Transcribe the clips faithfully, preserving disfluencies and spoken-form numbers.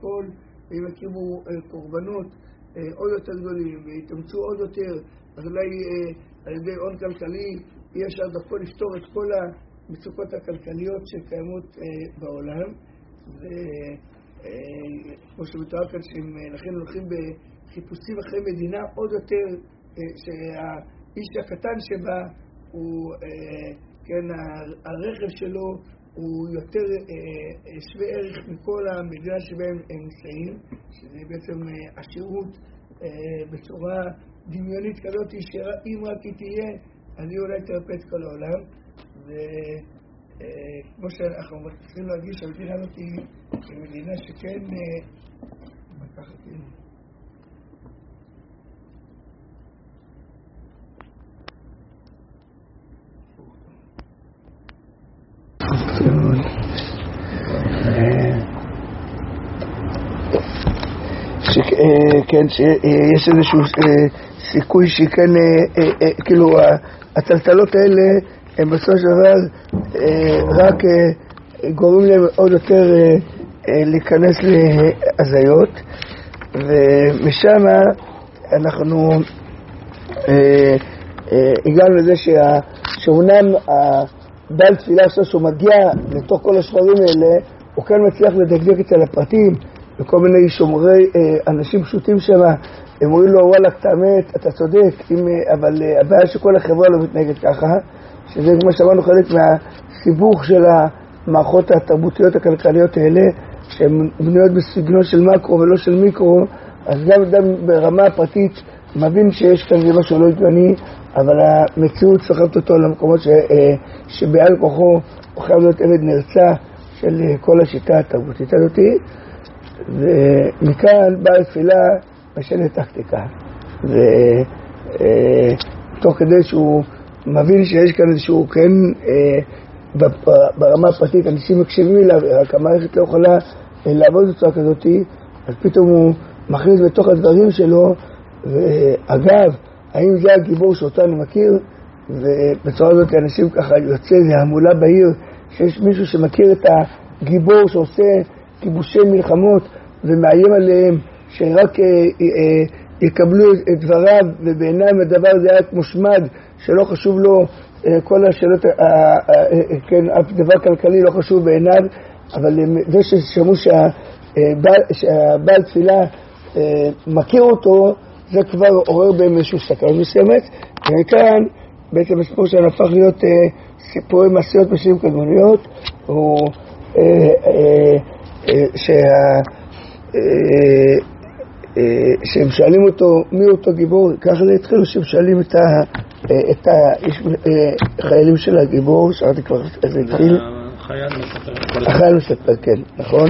הכל, ואם יקימו קורבנות עוד יותר גדולים ויתאמצו עוד יותר, אז אולי על ידי הון כלכלי יהיה אפשר דווקא לפתור את כל המצוקות הכלכליות שקיימות בעולם. וכמו שמתואר כאן, לכן הולכים בחיפושים אחרי מדינה עוד יותר, שהאיש הקטן שבה הוא, כן, הרכב שלו הוא יותר שווה ערך מכל המדינה שבהם הם נמצאים, שזה בעצם עשירות בצורה דמיונית כזאת, שאם רק היא תהיה, אז היא אולי תרפא את כל העולם. וכמו שאנחנו צריכים להרגיש, המדינה הזאת היא מדינה שכן לקחת אלינו. כן, שיש איזשהו סיכוי שכן, כאילו הטלטלות האלה הם בסופו של דבר רק גורמים להם עוד יותר להיכנס להזיות, ומשם אנחנו הגענו לזה שאומנם הבעל תפילה שלו שהוא מגיע לתוך כל השברים האלה, הוא כן מצליח לדקדק אצל הפרטים, וכל מיני שומרי אנשים פשוטים שם, הם אומרים לו, וואלה, אתה אמת, אתה צודק, אבל הבעיה שכל החברה לא מתנהגת ככה, שזה כמו שאמרנו חלק מהסיבוך של המערכות התרבותיות הכלכליות האלה, שהן בנויות בסגנון של מקרו ולא של מיקרו, אז גם אדם ברמה הפרטית מבין שיש כאן זה משהו לא הגיוני, אבל המציאות סוחבת אותו למקומות ש, שבעל כוחו הוא חייב להיות עבד נרצה של כל השיטה התרבותית הזאת, ומכאן באה התפילה משנה טקטיקה, ותוך כדי שהוא מבין שיש כאן איזשהו, כן, ברמה הפרטית אנשים מקשיבים אליו, רק המערכת לא יכולה לעבוד בצורה כזאת, אז פתאום הוא מכניס בתוך הדברים שלו, ואגב, האם זה הגיבור שאותו אני מכיר? ובצורה הזאת אנשים ככה יוצא להמולה בעיר, שיש מישהו שמכיר את הגיבור שעושה כיבושי מלחמות ומאיים עליהם שרק אה, אה, יקבלו את דבריו, ובעיניים הדבר זה היה מושמד, שלא חשוב לו אה, כל השאלות, אה, אה, אה, כן, אף דבר כלכלי לא חשוב בעיניו, אבל זה ששמעו שהבעל, שהבעל תפילה אה, מכיר אותו, זה כבר עורר בהם איזשהו סכנה מסוימת, וכאן בעצם הסיפור שלנו הפך להיות אה, סיפורי מעשיות בשנים קדמוניות, הוא אה, אה, אה, שה... שהם שואלים אותו מי אותו גיבור, ככה זה התחילו שהם שואלים את החיילים של הגיבור, שאלתי כבר איזה התחיל, החייל מספר, כן, נכון.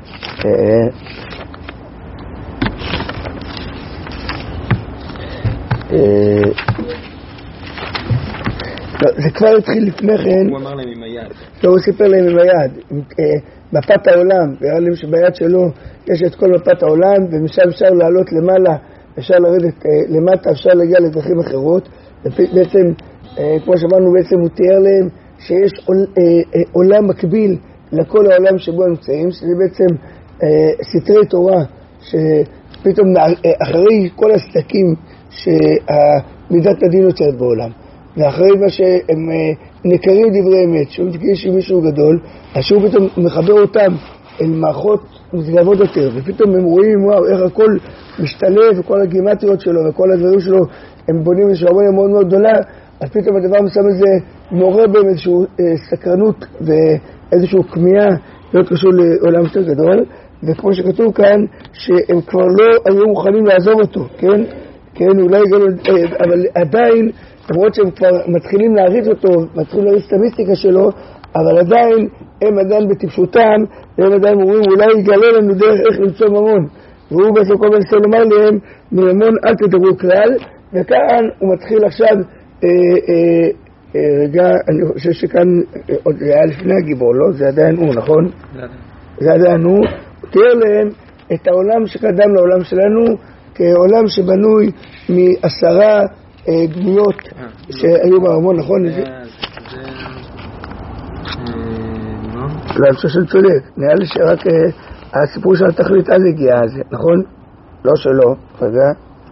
זה כבר התחיל לפני כן, הוא אמר להם עם היד, לא, הוא סיפר להם עם היד, מפת העולם, והראה להם שביד שלו יש את כל מפת העולם, ומשם אפשר לעלות למעלה, אפשר לרדת למטה, אפשר להגיע לדרכים אחרות. בעצם, כמו שאמרנו, בעצם הוא תיאר להם שיש עולם מקביל לכל העולם שבו הם נמצאים, שזה בעצם סתרי תורה, שפתאום אחרי כל הסדקים שמידת הדין יוצרת בעולם, ואחרי מה שהם נקרים דברי אמת, שהוא מתקייש עם מישהו גדול, אז שהוא פתאום מחבר אותם אל מערכות מזגבות יותר, ופתאום הם רואים וואו, איך הכל משתלב, וכל הגימטריות שלו וכל הדברים שלו, הם בונים איזושהי הרמוניה מאוד מאוד גדולה, אז פתאום הדבר מסוים הזה מעורר בהם איזושהי אה, סקרנות ואיזושהי כמיהה להיות קשור לעולם יותר גדול, וכמו שכתוב כאן, שהם כבר לא היו מוכנים לעזוב אותו, כן? כן, אולי גם, אה, אבל עדיין, למרות שהם כבר מתחילים להריץ אותו, מתחילים להריץ את המיסטיקה שלו, אבל עדיין הם עדיין בטיפשותם, והם עדיין אומרים, אולי יגלה לנו דרך איך למצוא ממון. והוא בעצם כל מנסה לומר להם, ממון אל תדברו כלל, וכאן הוא מתחיל עכשיו, אה, אה, אה, רגע, אני חושב שכאן, אה, עוד זה היה לפני הגיבור, לא? זה עדיין הוא, נכון? זה עדיין הוא. הוא תיאר להם את העולם שקדם לעולם שלנו, כעולם שבנוי מעשרה אה, דמויות שהיו בארמון, נכון? זה... לא, אני חושב שאני צודק. נראה לי שרק הסיפור של התכלית אז הגיע אז, נכון? לא שלא, רגע.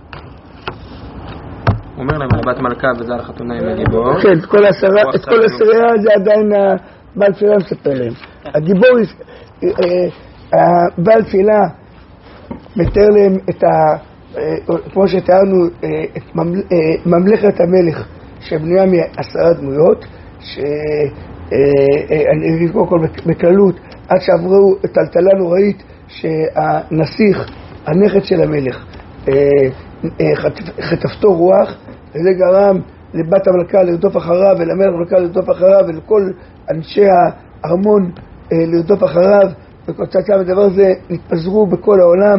הוא אומר להם, בת מלכה וזה על חתונה עם הגיבור. כן, את כל עשרה זה עדיין בעל תפילה מספר להם. הגיבור, בעל תפילה מתאר להם את ה... כמו שתיארנו, את ממלכת המלך שבנויה מעשרה דמויות, שאני אגיד קודם כל בכללות, עד שעברו טלטלה נוראית שהנסיך, הנכד של המלך, חטפתו רוח, וזה גרם לבת המלכה לרדוף אחריו ולמלך המלכה לרדוף אחריו ולכל אנשי הארמון לרדוף אחריו, וכתוצאה מהדבר הזה נתפזרו בכל העולם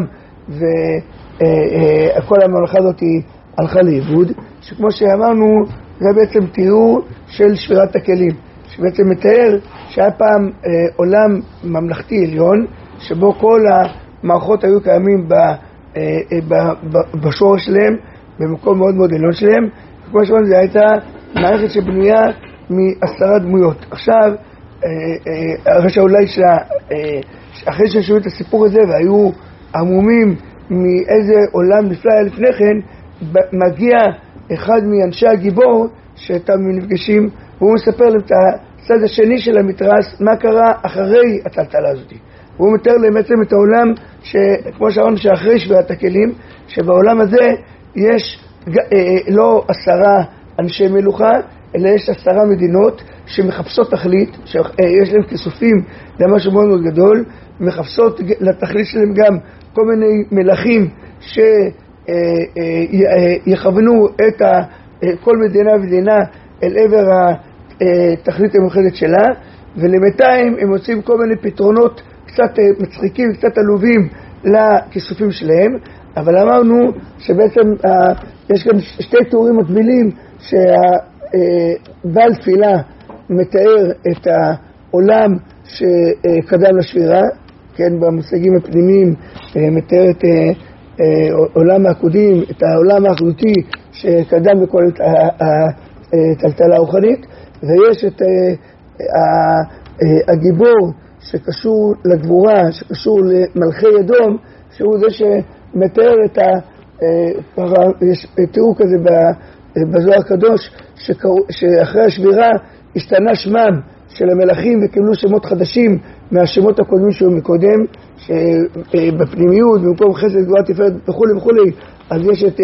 וכל הממלכה הזאת הלכה לאיבוד, שכמו שאמרנו זה בעצם תיאור של שבירת הכלים, שבעצם מתאר שהיה פעם עולם ממלכתי עליון שבו כל המערכות היו קיימים בשורש שלהם, במקום מאוד מאוד עליון שלהם, וכמו שאמרנו זה הייתה מערכת שבנויה מעשרה דמויות. עכשיו אחרי שאולי אחרי ששמעו את הסיפור הזה והיו עמומים מאיזה עולם נפלא היה לפני כן, מגיע אחד מאנשי הגיבור שאתם נפגשים, והוא מספר להם את הצד השני של המתרס, מה קרה אחרי הטלטלה הזאת. והוא מתאר להם בעצם את העולם שכמו שאמרנו שאחרי שבירת הכלים, שבעולם הזה יש לא עשרה אנשי מלוכה, אלא יש עשרה מדינות שמחפשות תכלית, שיש להם כיסופים למשהו מאוד מאוד גדול, מחפשות לתכלית שלהם גם כל מיני מלכים שיכוונו את כל מדינה ומדינה אל עבר התכלית המאוחדת שלה, ולמתיים הם מוצאים כל מיני פתרונות קצת מצחיקים, קצת עלובים לכיסופים שלהם. אבל אמרנו שבעצם יש גם שתי תיאורים מקבילים, שהבעל תפילה מתאר את העולם שקדם לשבירה, כן, במושגים הפנימיים מתאר את עולם העקודים, את העולם האחדותי שקדם לכל הטלטלה הרוחנית, ויש את הגיבור שקשור לגבורה, שקשור למלכי אדום, שהוא זה שמתאר את ה... יש תיאור כזה בזוהר הקדוש, שאחרי השבירה השתנה שמם של המלכים וקיבלו שמות חדשים מהשמות הקודמים שהיו מקודם, שבפנימיות, במקום חסד גבורה תפארת וכו' וכו', אז יש את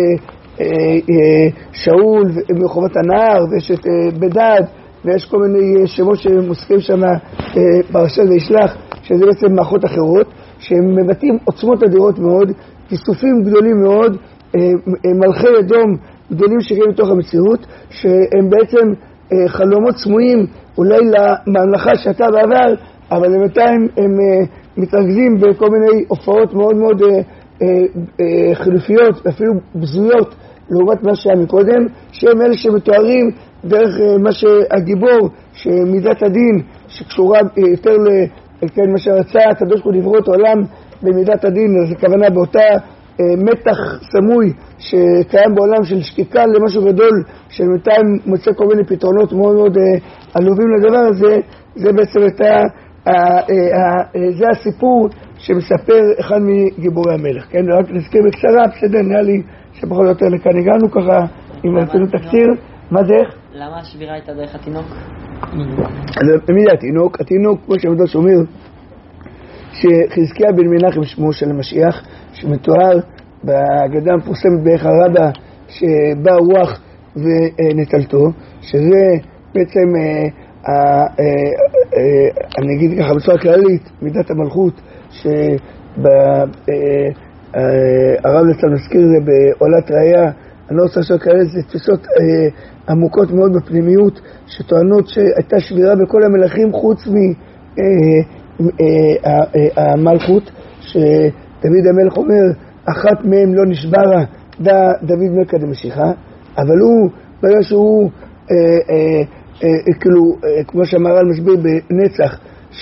שאול ומחובת הנהר, ויש את בדד, ויש כל מיני שמות שמוזכרים שם פרשת וישלח, שזה בעצם מערכות אחרות שהם מבטאים עוצמות אדירות מאוד, כיסופים גדולים מאוד, מלכי אדום גדולים שקיים בתוך המציאות, שהם בעצם חלומות סמויים אולי לממלכה שהייתה בעבר, אבל למתיים הם מתרכזים בכל מיני הופעות מאוד מאוד חילופיות ואפילו בזויות לעומת מה שהיה מקודם, שהם אלה שמתוארים דרך מה שהגיבור, שמידת הדין שקשורה יותר לכן מה שרצה הקדוש ברוך הוא לברוא את העולם במידת הדין, אז הכוונה באותה מתח סמוי שקיים בעולם של שקיקה למשהו גדול, שבינתיים מוצא כל מיני פתרונות מאוד מאוד עלובים לדבר הזה. זה בעצם הייתה, זה הסיפור שמספר אחד מגיבורי המלך. כן, רק נזכיר בקצרה, בסדר, נראה לי שפחות או יותר לכאן הגענו ככה, אם רצינו תקציר. מה זה? למה השבירה הייתה דרך התינוק? מי זה התינוק? התינוק, כמו שעמדות אומר, שחזקיה בן מנחם שמו של המשיח, שמתואר בהגדה המפורסמת בערך הרבה, שבא רוח ונטלתו, שזה בעצם, אני אגיד ככה בצורה כללית, מידת המלכות, שהרב לצל מזכיר זה בעולת ראיה. אני לא רוצה לשאול כאלה, זה תפיסות עמוקות מאוד בפנימיות, שטוענות שהייתה שבירה בכל המלכים חוץ מהמלכות, שדוד המלך אומר, אחת מהם לא נשברה, דא דוד מלכה דמשיחא, אבל הוא, בגלל שהוא, כאילו, כמו שהמהר"ל מסביר בנצח,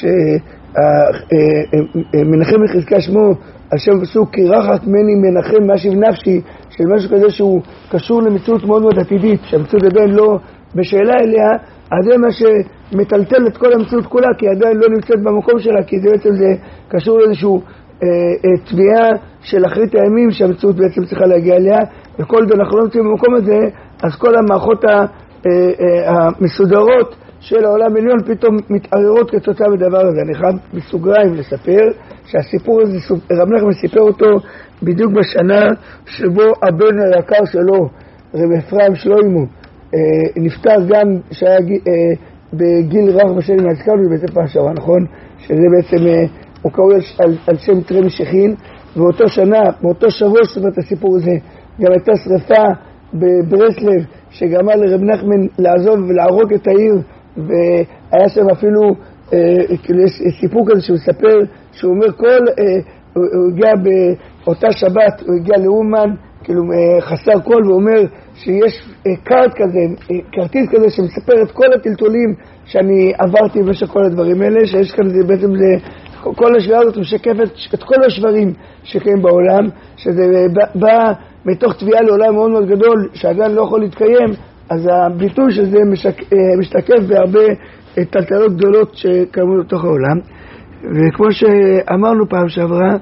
שמנחם לחזקיה שמו, על שם פסוק, כי רחק מני מנחם מאשיב נפשי, של משהו כזה שהוא קשור למציאות מאוד מאוד עתידית, שהמציאות עדיין לא בשאלה אליה, אז זה מה שמטלטל את כל המציאות כולה, כי עדיין לא נמצאת במקום שלה, כי זה בעצם זה קשור לאיזשהו תביעה של אחרית הימים שהמציאות בעצם צריכה להגיע אליה, וכל זה אנחנו לא נמצאים במקום הזה, אז כל המערכות המסודרות של העולם העליון פתאום מתערערות כתוצאה בדבר הזה. אני חייב בסוגריים לספר שהסיפור הזה, רב נחמן סיפר אותו בדיוק בשנה שבו הבן היקר שלו, רב אפרים שלוימו, נפטר גם שהיה בגיל רב בשנים הזכרנו בבית פרשרה, נכון? שזה בעצם, הוא קורא על, על שם תרי משיחין, ואותו שנה, באותו שבוע שספר את הסיפור הזה, גם הייתה שריפה בברסלב, שגרמה לרב נחמן לעזוב ולהרוג את העיר, והיה שם אפילו, אה, כאילו יש סיפור כזה שהוא מספר, שהוא אומר כל, אה, הוא, הוא הגיע באותה שבת, הוא הגיע לאומן, כאילו אה, חסר קול, ואומר שיש אה, קארט כזה, אה, כרטיס כזה שמספר את כל הטלטולים שאני עברתי במשך כל הדברים האלה, שיש כאן זה בעצם זה, כל השביעה הזאת משקפת את כל השברים שקיים בעולם, שזה בא, בא מתוך תביעה לעולם מאוד מאוד גדול, שהגן לא יכול להתקיים, אז הביטוי של זה משק, משתקף בהרבה טלטלות גדולות שקיימו לתוך העולם. וכמו שאמרנו פעם שעברה,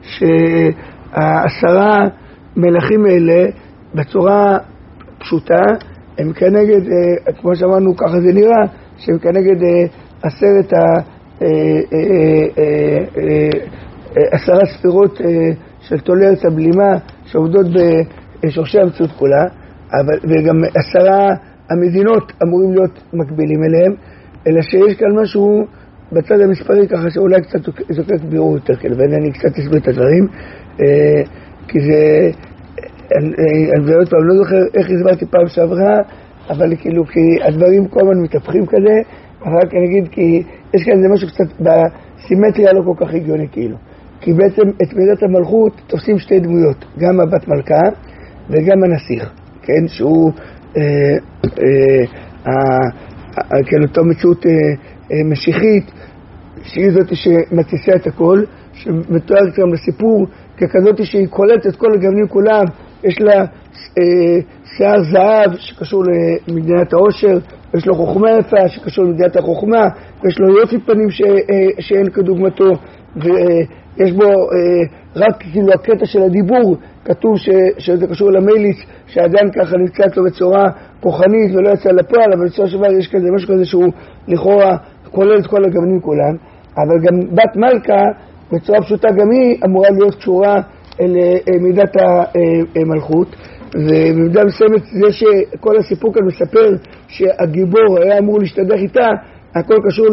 שהעשרה מלכים האלה בצורה פשוטה, הם כנגד, כמו שאמרנו ככה זה נראה, שהם כנגד עשרת ה... עשרה ספירות של תולי ארץ הבלימה שעובדות בשורשי המציאות כולה, אבל, וגם עשרה המדינות אמורים להיות מקבילים אליהם, אלא שיש כאן משהו בצד המספרי ככה שאולי קצת זוקק בירור יותר כאלה, ואני קצת אסביר את הדברים, כי זה, אני עוד פעם לא זוכר איך הסברתי פעם שעברה, אבל כאילו כי הדברים כל הזמן מתהפכים כזה, אבל רק אני אגיד כי יש כאן זה משהו קצת בסימטריה לא כל כך הגיוני כאילו, כי בעצם את מידת המלכות תופסים שתי דמויות, גם הבת מלכה וגם הנסיך, כן, שהוא אה, אה, אה, כן, אותו מציאות אה, אה, משיחית, שהיא זאת שמתסיסה את הכל, שמתוארת גם לסיפור ככזאת שהיא קולטת את כל הגוונים כולם, יש לה אה, שיער זהב שקשור למדינת העושר, יש לו חוכמה יפה שקשור למדינת החוכמה, ויש לו יופי פנים ש, אה, שאין כדוגמתו, ויש בו אה, רק כאילו הקטע של הדיבור, כתוב ש, שזה קשור למייליץ, שעדיין ככה נמצא לו בצורה כוחנית ולא יצא לפועל, אבל בצורה שבר יש כזה משהו כזה שהוא לכאורה כולל את כל הגוונים כולם, אבל גם בת מלכה בצורה פשוטה גם היא אמורה להיות קשורה אל מידת המלכות, ובמידה מסוימת זה שכל הסיפור כאן מספר שהגיבור היה אמור להשתדך איתה, הכל קשור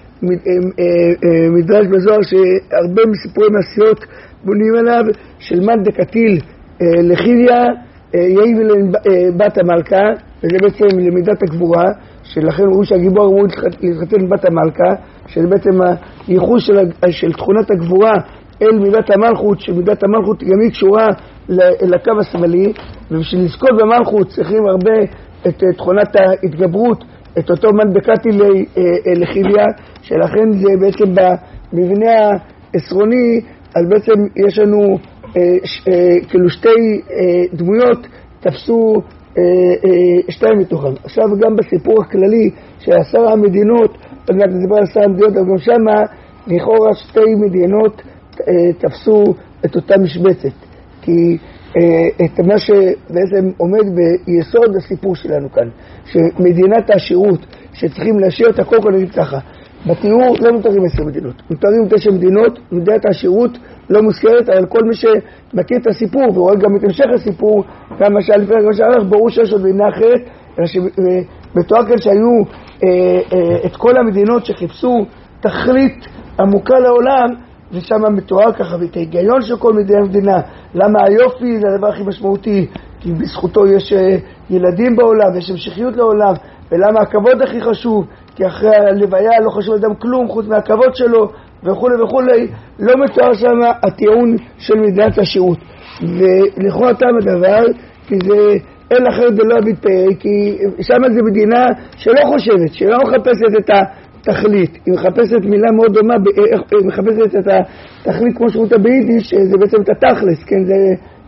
למדרש בזוהר שהרבה מסיפורי מעשיות בונים עליו, של מן דקתיל לחיליה יהי בת המלכה, וזה בעצם למידת הגבורה, שלכן רואים שהגיבור אמור להתחתן עם בת המלכה, שזה בעצם הייחוס של, של תכונת הגבורה אל מידת המלכות, שמידת המלכות גם היא קשורה לקו השמאלי, ובשביל לזכות במלכות צריכים הרבה את תכונת ההתגברות, את אותו מן דקתיל לחיליה, שלכן זה בעצם במבנה העשרוני, אז בעצם יש לנו אה, ש, אה, כאילו שתי אה, דמויות תפסו אה, אה, שתיים מתוכם. עכשיו גם בסיפור הכללי של עשר המדינות, עוד מעט נדבר על עשר המדינות, אבל גם שמה לכאורה שתי מדינות אה, תפסו את אותה משבצת. כי אה, את מה שבעצם עומד ביסוד הסיפור שלנו כאן, שמדינת העשירות שצריכים להשאיר את הכל כל נגיד ככה, בתיאור לא מותרים עשר מדינות, מותרים תשע מדינות, מדינת העשירות לא מוזכרת, אבל כל מי שמכיר את הסיפור ורואה גם את המשך הסיפור, גם מה שהיה לפני גם שערך, ברור שיש עוד מדינה אחרת, אלא שבתואר כאן שהיו אה, אה, את כל המדינות שחיפשו תכלית עמוקה לעולם, ושם מתואר ככה, ואת ההיגיון של כל מדינה מדינה, למה היופי זה הדבר הכי משמעותי, כי בזכותו יש אה, ילדים בעולם, יש המשכיות לעולם, ולמה הכבוד הכי חשוב, כי אחרי הלוויה לא חשוב אדם כלום חוץ מהכבוד שלו, וכו' וכו', לא מתואר שם הטיעון של מדינת השירות. ולכל אותם הדבר, כי זה אין אחר דלא אביד פארי, כי שם זה מדינה שלא חושבת, שלא מחפשת את התכלית, היא מחפשת מילה מאוד דומה, היא מחפשת את התכלית כמו שאומרת ביידיש, זה בעצם את התכלס, כן, זה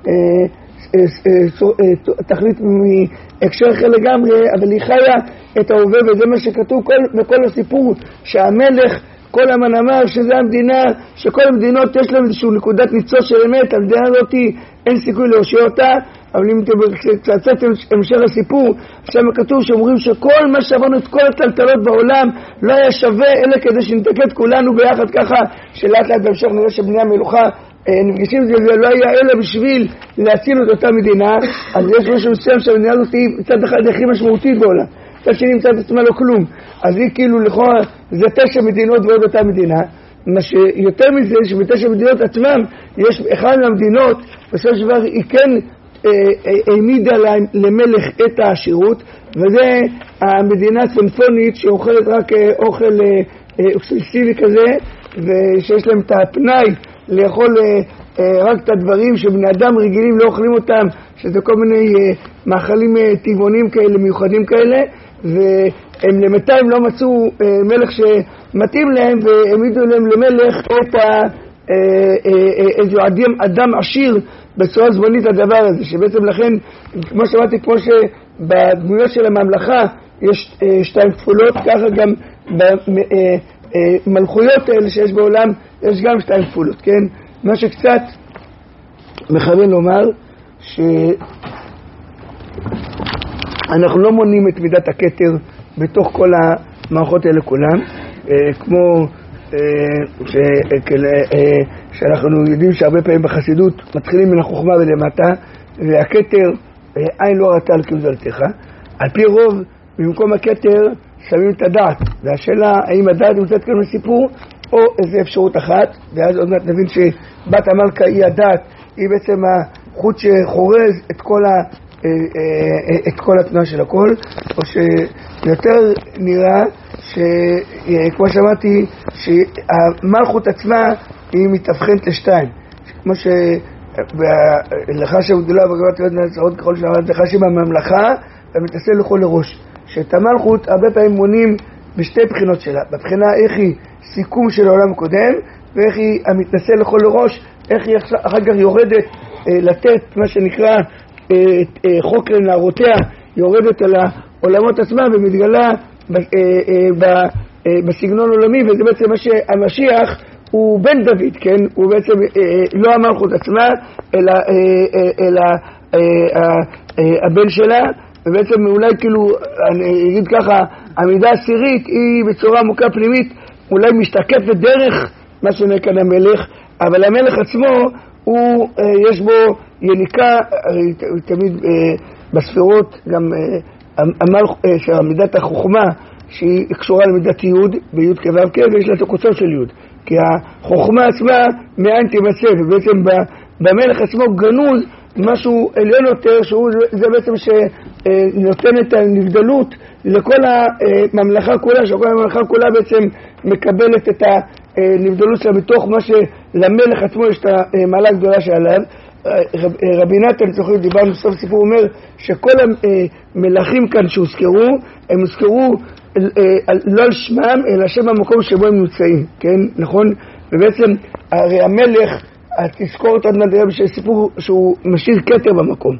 תכלית מהקשר אחר לגמרי, אבל היא חיה את ההווה, וזה מה שכתוב בכל הסיפור, שהמלך כל המן אמר שזה המדינה, שכל המדינות יש להם איזושהי נקודת ניצוץ של אמת, המדינה הזאת אין סיכוי להושיע אותה, אבל אם קצת המשך הסיפור, שם כתוב שאומרים שכל מה שעברנו את כל הטלטלות בעולם לא היה שווה, אלא כדי שנתקד כולנו ביחד ככה, שלאט לאט בהמשך נראה שבני המלוכה נפגשים את זה, זה לא היה אלא בשביל להציל את אותה מדינה. אז יש משהו מסוים שהמדינה הזאת היא מצד אחד הכי משמעותית בעולם, מצד שני מצד עצמה לא כלום, אז היא כאילו לכאורה זה תשע מדינות ועוד אותה מדינה. מה שיותר מזה שבתשע מדינות עצמם יש אחד מהמדינות בסופו של דבר היא כן העמידה למלך את העשירות, וזה המדינה הצפונית שאוכלת רק אוכל אוקססיבי כזה, ושיש להם את הפנאי לאכול רק את הדברים שבני אדם רגילים לא אוכלים אותם, שזה כל מיני מאכלים טבעונים כאלה מיוחדים כאלה, והם למתיים לא מצאו מלך שמתאים להם, והעמידו להם למלך את איזה אדם עשיר בצורה זמנית הדבר הזה, שבעצם לכן, כמו שאמרתי, כמו שבדמויות של הממלכה יש שתיים כפולות, ככה גם במלכויות האלה שיש בעולם יש גם שתיים כפולות, כן? מה שקצת מכוון לומר שאנחנו לא מונים את מידת הכתר בתוך כל המערכות האלה כולם, כמו שאנחנו יודעים שהרבה פעמים בחסידות מתחילים מן החוכמה ולמטה, והכתר עין לא ראתה על כבדלתך. על פי רוב במקום הכתר שמים את הדעת, והשאלה האם הדעת נמצאת כאן בסיפור או איזה אפשרות אחת, ואז עוד מעט נבין שבת המלכה היא הדעת, היא בעצם החוט שחורז את כל, ה, את כל התנועה של הכל, או שיותר נראה שכמו שאמרתי שהמלכות עצמה היא מתאבחנת לשתיים, כמו שלך שהוגדולה בגבת להיות נצרות ככל שאמרת לך שבממלכה ומתעשה לכל לראש, שאת המלכות הרבה פעמים מונים בשתי בחינות שלה, בבחינה איך היא סיכום של העולם הקודם, ואיך היא המתנסה לכל לראש, איך היא אחר כך יורדת אה, לתת מה שנקרא אה, אה, חוק לנערותיה, יורדת על העולמות עצמם ומתגלה ב, אה, אה, ב, אה, בסגנון עולמי, וזה בעצם מה שהמשיח הוא בן דוד, כן? הוא בעצם אה, לא המלכות עצמה, אלא, אה, אה, אלא אה, אה, אה, הבן שלה, ובעצם אולי כאילו, אני אגיד ככה, המידה העשירית היא בצורה עמוקה פנימית, אולי משתקפת דרך מה שנראה כאן המלך, אבל המלך עצמו, הוא, יש בו יניקה, תמיד בספירות, גם מידת החוכמה, שהיא קשורה למידת יוד, ביוד כבב כן, ויש לה את הקוצות של יוד, כי החוכמה עצמה מאין תימצא, ובעצם במלך עצמו גנוז, משהו עליון יותר, שהוא זה בעצם שנותן את הנבדלות לכל הממלכה כולה, שכל הממלכה כולה בעצם מקבלת את הנבדלות שלה בתוך מה שלמלך עצמו יש את המעלה הגדולה שעליו. רבי נתן, זוכרים, דיברנו בסוף סיפור, אומר שכל המלכים כאן שהוזכרו, הם הוזכרו לא על שמם, אלא שם המקום שבו הם נמצאים, כן, נכון? ובעצם הרי המלך, התזכורת עד מדעי בשביל סיפור שהוא משאיר כתר במקום,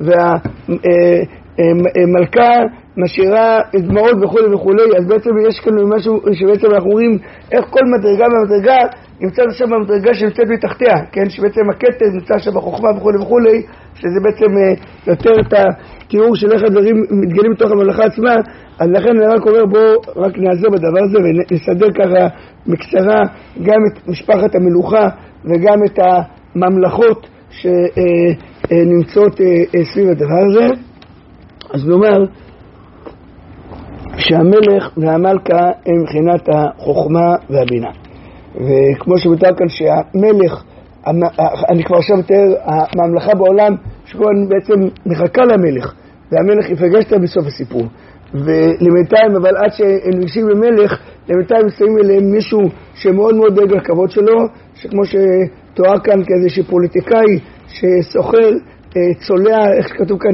והמלכה משאירה דמעות וכו' וכו', אז בעצם יש כאן משהו שבעצם אנחנו רואים איך כל מדרגה במדרגה נמצא שם במדרגה שנמצאת מתחתיה, כן, שבעצם הכתר נמצא שם בחוכמה וכו' וכו', שזה בעצם יותר את התיאור של איך הדברים מתגלים בתוך הממלכה עצמה. אז לכן אני רק אומר בואו רק נעזר בדבר הזה ונסדר ככה מקצרה גם את משפחת המלוכה וגם את הממלכות שנמצאות סביב הדבר הזה. אז נאמר שהמלך והמלכה הם מבחינת החוכמה והבינה, וכמו שבתאר כאן שהמלך, אני כבר עכשיו מתאר הממלכה בעולם שכל בעצם מחכה למלך, והמלך יפגש אותה בסוף הסיפור, ולמיתיים אבל עד שהם נגשים למלך, למיתיים מסתיים אליהם מישהו שמאוד מאוד דואג לכבוד שלו, שכמו שתואר כאן כאיזשהו פוליטיקאי שסוחר, צולע, איך שכתוב כאן,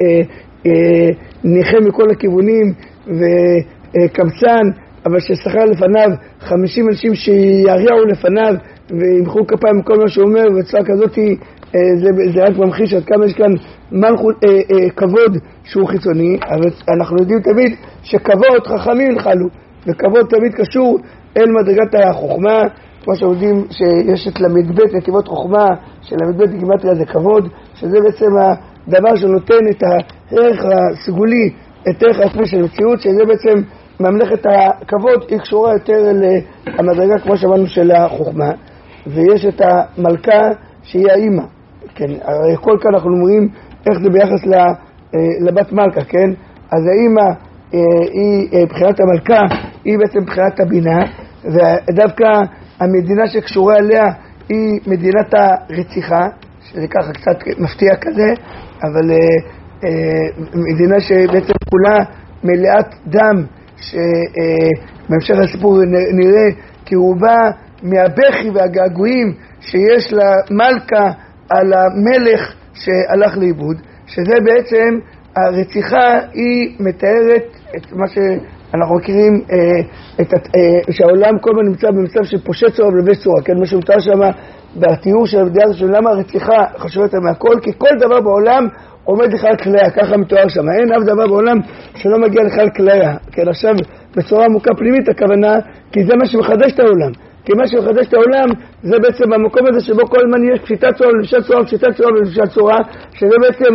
ניחה מכל הכיוונים וקמצן, אבל ששכר לפניו חמישים אנשים שיריעו לפניו וימחאו כפיים כל מה שהוא אומר, וצורה כזאת זה, זה רק ממחיש עד כמה יש כאן מלכות, אה, אה, כבוד שהוא חיצוני. אבל אנחנו יודעים תמיד שכבוד חכמים ינחלו, וכבוד תמיד קשור אל מדרגת החוכמה, כמו שיודעים שיש את למד ב' נתיבות חוכמה, שלמד ב' בגימטריה זה כבוד, שזה בעצם הדבר שנותן את הערך הסגולי, את ערך העצמי של המציאות, שזה בעצם ממלכת הכבוד, היא קשורה יותר למדרגה, כמו שאמרנו, של החוכמה. ויש את המלכה שהיא האימא, כן, הרי כל כאן אנחנו אומרים איך זה ביחס לבת מלכה, כן? אז האימא היא בחינת המלכה, היא בעצם בחינת הבינה, ודווקא המדינה שקשורה אליה היא מדינת הרציחה, שזה ככה קצת מפתיע כזה, אבל מדינה שבעצם כולה מלאת דם, שבהמשך הסיפור נראה כי הוא בא מהבכי והגעגועים שיש למלכה על המלך שהלך לאיבוד, שזה בעצם הרציחה היא מתארת את מה שאנחנו מכירים, את, שהעולם כל הזמן נמצא במצב של פושט צורה ולבש צורה, כן, מה שמתאר שם בתיאור של הדעה של למה הרציחה חשובה יותר מהכל, כי כל דבר בעולם עומד לכלל כליה, ככה מתואר שם, אין אף דבר בעולם שלא מגיע לכלל כליה, כן, עכשיו בצורה עמוקה פנימית הכוונה, כי זה מה שמחדש את העולם, כי מה שמחדש את העולם זה בעצם המקום הזה שבו כל הזמן יש פשיטת צורה ולבשת צורה ופשיטת צורה ולבשת צורה, שזה בעצם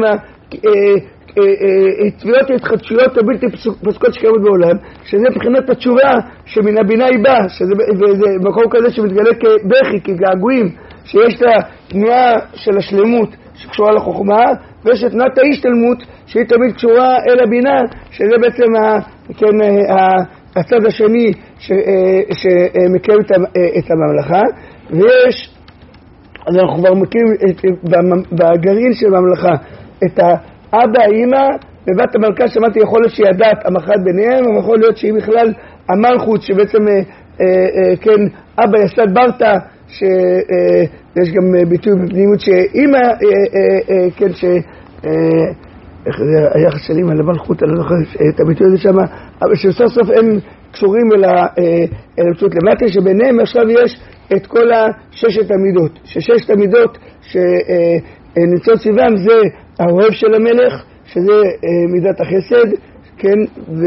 תביעות ההתחדשויות הבלתי פסוקות שקיימות בעולם, שזה מבחינת התשובה שמן הבינה היא באה, וזה מקום כזה שמתגלה כבכי, כגעגועים, שיש את התנועה של השלמות שקשורה לחוכמה, ויש את תנועת ההשתלמות שהיא תמיד קשורה אל הבינה, שזה בעצם כן, הצד השני שמקיים את הממלכה. ויש, אז אנחנו כבר מכירים בגרעין של הממלכה את האבא, האמא, ובת המלכה שמעתי יכול להיות שהיא הדת המחד ביניהם, אבל יכול להיות שהיא בכלל המלכות, שבעצם כן, אבא יסד ברטה, שיש גם ביטוי בפנימות שאמא, כן, ש... איך זה היחס של אמא למלכות, אני לא זוכר את הביטוי הזה שם, אבל שסוף סוף הם קשורים אל המציאות למטה, שביניהם עכשיו יש את כל הששת המידות, שששת המידות שנמצאות סביבם זה האוהב של המלך, שזה מידת החסד, כן,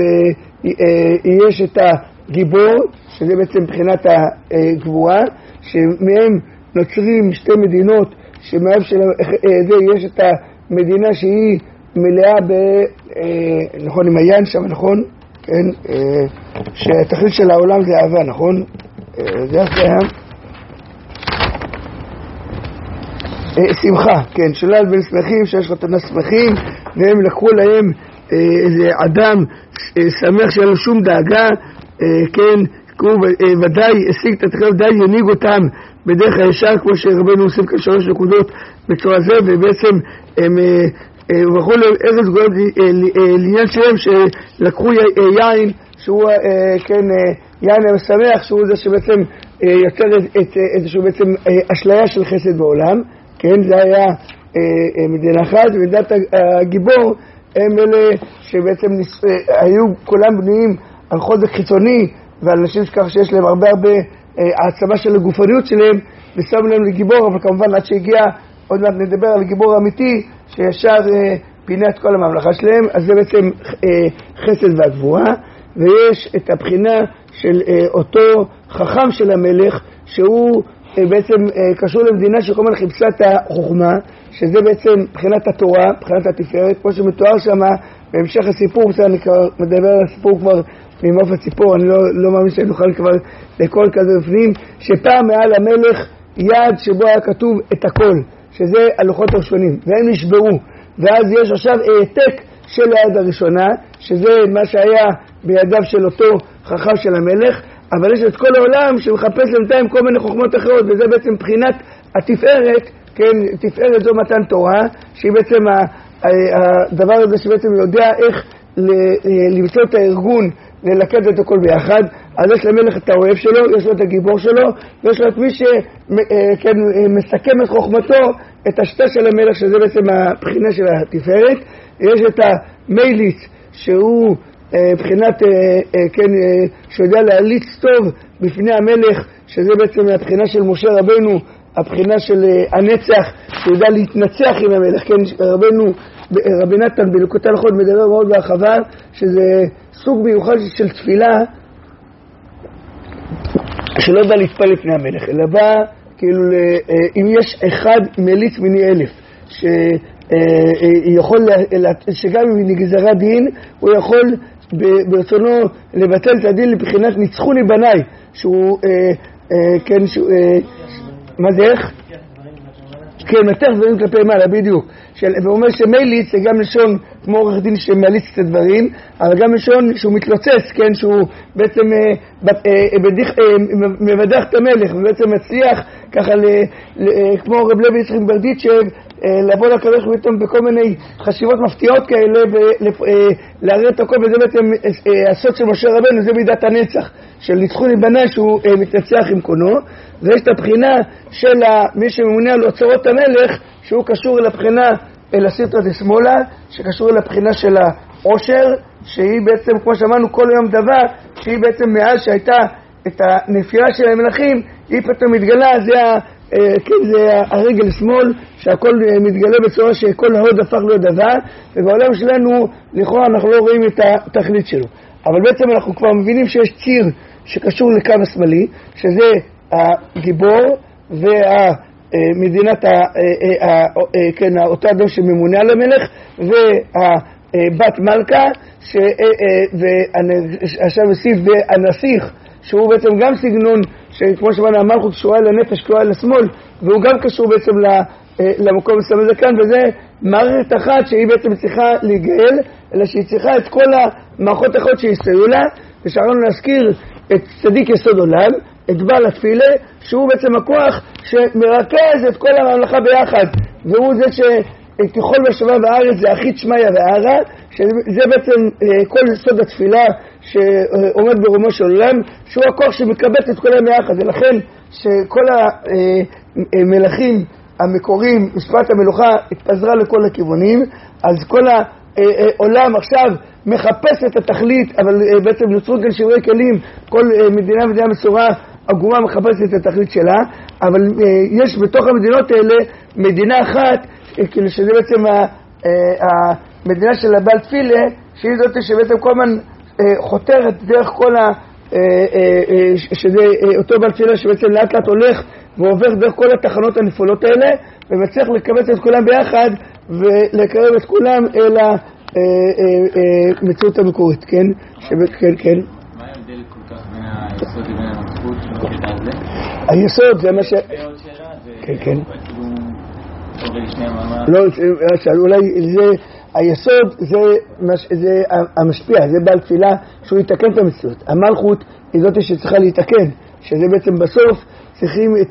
ויש את הגיבור, שזה בעצם מבחינת הגבורה, שמהם נוצרים שתי מדינות, שמאהב של זה יש את המדינה שהיא מלאה ב... נכון, עם היין שם, נכון? כן, שהתכלית של העולם זה אהבה, נכון? זה היה שמחה, כן, שלל בין שמחים, שיש חתונה שמחים, והם לקחו להם איזה אדם שמח שאין לו שום דאגה, כן, ודאי השיג את התחילה, ודאי יניג אותם בדרך הישר, כמו שרבנו עושים כאן שלוש נקודות בצורה זה, ובעצם הם הולכו לארץ גואל לעניין שלהם, שלקחו יין, שהוא כן, יין המשמח, שהוא זה שבעצם יוצר איזשהו בעצם אשליה של חסד בעולם, כן, זה היה מדינה אחת, ומדינת הגיבור הם אלה שבעצם היו כולם בנויים על חוזק חיצוני, ועל אנשים שכך שיש להם הרבה הרבה העצמה של הגופניות שלהם, ושמו להם לגיבור, אבל כמובן עד שהגיע, עוד מעט נדבר על גיבור אמיתי, שישר פינה את כל הממלכה שלהם, אז זה בעצם חסד והגבורה, ויש את הבחינה של אותו חכם של המלך, שהוא בעצם קשור למדינה שכל הזמן חיפשה את החוכמה, שזה בעצם בחינת התורה, בחינת התפארת, כמו שמתואר שם בהמשך הסיפור, בסדר, אני כבר מדבר על הסיפור כבר ממעוף הציפור, אני לא, לא מאמין שאני אוכל כבר לכל כזה בפנים, שפעם מעל המלך יד שבו היה כתוב את הכל, שזה הלוחות הראשונים, והם נשברו, ואז יש עכשיו העתק של היד הראשונה, שזה מה שהיה בידיו של אותו חכם של המלך, אבל יש את כל העולם שמחפש למתיים כל מיני חוכמות אחרות, וזה בעצם בחינת התפארת, כן, תפארת זו מתן תורה, שהיא בעצם הדבר הזה שבעצם יודע איך למצוא את הארגון, ללכד את הכל ביחד. אז יש למלך את האוהב שלו, יש לו את הגיבור שלו, ויש לו את מי שמסכם את חוכמתו, את השתה של המלך, שזה בעצם הבחינה של התפארת. יש את המייליץ, שהוא בחינת, כן, שיודע להליץ טוב בפני המלך, שזה בעצם הבחינה של משה רבנו, הבחינה של הנצח, שיודע להתנצח עם המלך, כן, רבנו, רבי נתן בליקוטי הלכות מדבר מאוד בהרחבה, שזה סוג מיוחד של תפילה, שלא בא להתפל לפני המלך, אלא בא כאילו, אם יש אחד מליץ מיני אלף, שיכול, שגם אם נגזרה דין, הוא יכול ברצונו לבטל את הדין לבחינת ניצחוני בניי, שהוא, כן, שהוא, מה זה איך? כן, מתח דברים כלפי מעלה, בדיוק. והוא אומר שמליץ זה גם לשון כמו עורך דין שמליץ את הדברים, אבל גם לשון שהוא מתלוצץ, כן, שהוא בעצם מבדח את המלך, ובעצם מצליח ככה כמו רב לוי יצחק ברדיצ'ב, לבוא לקדוש פתאום בכל מיני חשיבות מפתיעות כאלה ולהראה את הכל, וזה בעצם הסוד של משה רבנו, זה מידת הנצח של ניצחוני בניי, שהוא מתנצח עם קונו. ויש את הבחינה של מי שממונה על אוצרות המלך, שהוא קשור לבחינה אל הסרטה דשמאלה, שקשור לבחינה של העושר, שהיא בעצם, כמו שאמרנו, כל יום דבר, שהיא בעצם מאז שהייתה את הנפילה של המלכים, היא פתאום מתגלה, זה, כן, זה הרגל שמאל, שהכל מתגלה בצורה שכל ההוד הפך להיות דבר, ובעולם שלנו, לכאורה, אנחנו לא רואים את התכלית שלו. אבל בעצם אנחנו כבר מבינים שיש ציר שקשור לקו השמאלי, שזה הגיבור והמדינת, כן, אותו אדם שממונה על המלך, והבת מלכה, ועכשיו הוסיף והנסיך, שהוא בעצם גם סגנון, שכמו שאמרנו, המלכות קשורה לנפש, קשורה לשמאל, והוא גם קשור בעצם למקום מסוים הזה כאן, וזה מערכת אחת שהיא בעצם צריכה להיגאל, אלא שהיא צריכה את כל המערכות האחרות שיסייעו לה, ושארנו להזכיר את צדיק יסוד עולם, את בעל התפילה, שהוא בעצם הכוח שמרכז את כל הממלכה ביחד, והוא זה שככל בשמה בארץ זה הכי תשמיה והערה, שזה בעצם כל יסוד התפילה שעומד ברומו של עולם, שהוא הכוח שמקבט את כולם ביחד, ולכן שכל המלכים המקוריים, משפט המלוכה התפזרה לכל הכיוונים, אז כל העולם עכשיו מחפש את התכלית, אבל בעצם נוצרו כאן שברי כלים, כל מדינה מדינה בצורה עגומה מחפשת את התכלית שלה, אבל יש בתוך המדינות האלה מדינה אחת, כאילו שזה בעצם המדינה של הבעל תפילה, שהיא זאת שבעצם כל הזמן חותרת דרך כל ה... שזה אותו בעל תפילה שבעצם לאט לאט הולך ועובר דרך כל התחנות הנפולות האלה, ומצליח לקבץ את כולם ביחד ולקרב את כולם אל המציאות המקורית, כן? כן, כן. מה ההבדל כל כך בין היסוד לבין המלכות שבקטע הזה? היסוד זה מה ש... כן, כן. לא, אולי זה... היסוד זה, זה המשפיע, זה בעל תפילה שהוא יתקן את המציאות. המלכות היא זאת שצריכה להתקן, שזה בעצם בסוף צריכים את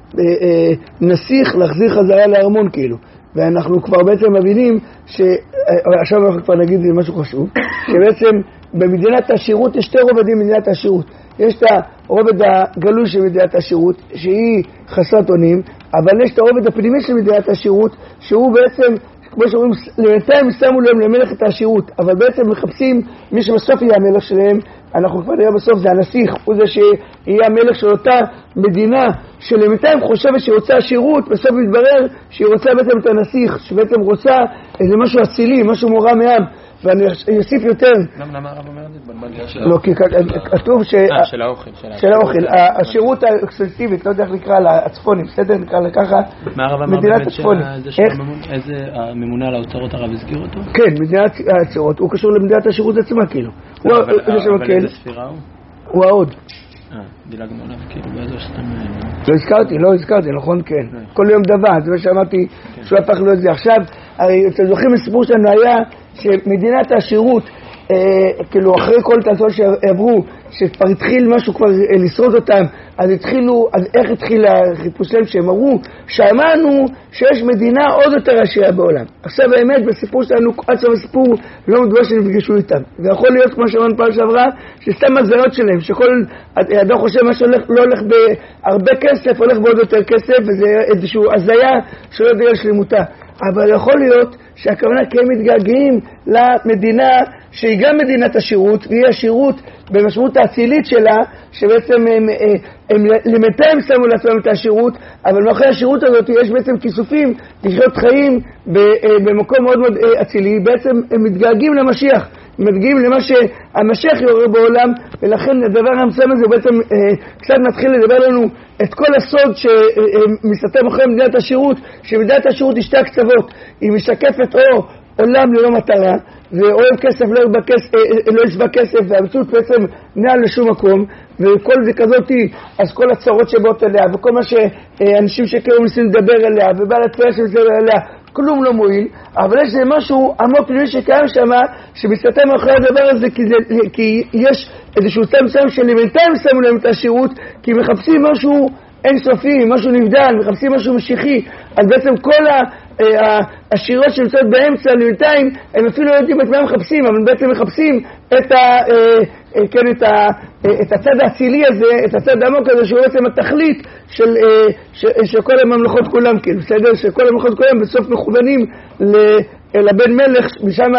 הנסיך להחזיר חזרה לארמון כאילו. ואנחנו כבר בעצם מבינים, עכשיו אנחנו כבר נגיד זה משהו חשוב, שבעצם במדינת השירות יש שתי רובדים במדינת השירות. יש את הרובד הגלוי של מדינת השירות, שהיא חסרת אונים, אבל יש את הרובד הפנימי של מדינת השירות, שהוא בעצם, כמו שאומרים, לנתיים שמו להם למלך את השירות, אבל בעצם מחפשים מי שבסוף יהיה המלך שלהם. אנחנו כבר נראה בסוף זה הנסיך, הוא זה שיהיה המלך של אותה מדינה שלמיתיים חושבת שהיא רוצה השירות, בסוף מתברר שהיא רוצה בעצם את הנסיך, שבעצם רוצה איזה משהו אצילי, משהו מורא מעם. ואני אוסיף יותר. למה הרב אומר את זה? לא, כי כתוב ש... אה, של האוכל. של האוכל. השירות האקסקלוסיבית, לא יודע איך לקרוא לה, הצפונים, בסדר? נקרא לה ככה. מה הרב אמר באמת איזה הממונה על האוצרות הרב הזכיר אותו? כן, מדינת האוצרות. הוא קשור למדינת השירות עצמה, כאילו. אבל איזה ספירה הוא? הוא העוד. אה, דילגנו עליו, כאילו, באיזו שאתם... לא הזכרתי, לא הזכרתי, נכון? כן. כל יום דבר, זה מה שאמרתי, שהוא הפך לו את זה. עכשיו, אתם זוכרים הסיפור שלנו היה שמדינת השירות, אה, כאילו אחרי כל תעשון שעברו, שכבר התחיל משהו כבר אה, לשרוד אותם, אז התחילו, אז איך התחיל החיפוש שלהם שהם אמרו? שאמרנו שיש מדינה עוד יותר עשירה בעולם. עכשיו באמת בסיפור שלנו, עד סוף הסיפור לא מדובר שנפגשו איתם. זה יכול להיות כמו שאמרנו פעם שעברה, שסתם הזיות שלהם, שכל אדם חושב מה שהולך, לא הולך בהרבה כסף, הולך בעוד יותר כסף, וזה איזושהי הזיה שלא יודע על שלמותה. אבל יכול להיות שהכוונה כי הם מתגעגעים למדינה שהיא גם מדינת השירות, והיא השירות במשמעות האצילית שלה, שבעצם הם, הם למתיים שמו לעצמם את השירות, אבל מאחורי השירות הזאת יש בעצם כיסופים לחיות חיים במקום מאוד מאוד אצילי. בעצם הם מתגעגעים למשיח, מגיעים למה שהמשיח יעורר בעולם, ולכן הדבר המסוים הזה הוא בעצם אה, קצת מתחיל לדבר לנו את כל הסוד שמסתתר מאחורי מדינת השירות, שמדינת השירות היא שתי הקצוות, היא משקפת או עולם ללא מטרה, ואוהב כסף לא ישבע כסף, לא ישבע כסף, והמציאות בעצם נעל לשום מקום, וכל זה כזאת, אז כל הצרות שבאות אליה, וכל מה שאנשים שכאילו מנסים לדבר אליה, ובעל התפילה שמסתבר אליה, כלום לא מועיל, אבל יש זה משהו עמוק פנימי שקיים שם, שמסתתר מאחורי הדבר הזה, כי, זה, כי יש איזשהו צד מסוים שלמנתיים שמו להם את השירות, כי מחפשים משהו אינסופי, משהו נבדל, מחפשים משהו משיחי, אז בעצם כל ה... השירות שנמצאות באמצע למנתיים, הם אפילו לא יודעים את מה הם מחפשים, אבל בעצם מחפשים את, ה, כן, את, ה, את הצד האצילי הזה, את הצד העמוק הזה, שהוא בעצם התכלית של, של, של כל הממלכות כולם, כאילו, בסדר? שכל הממלכות כולם בסוף מכוונים לבן מלך, משם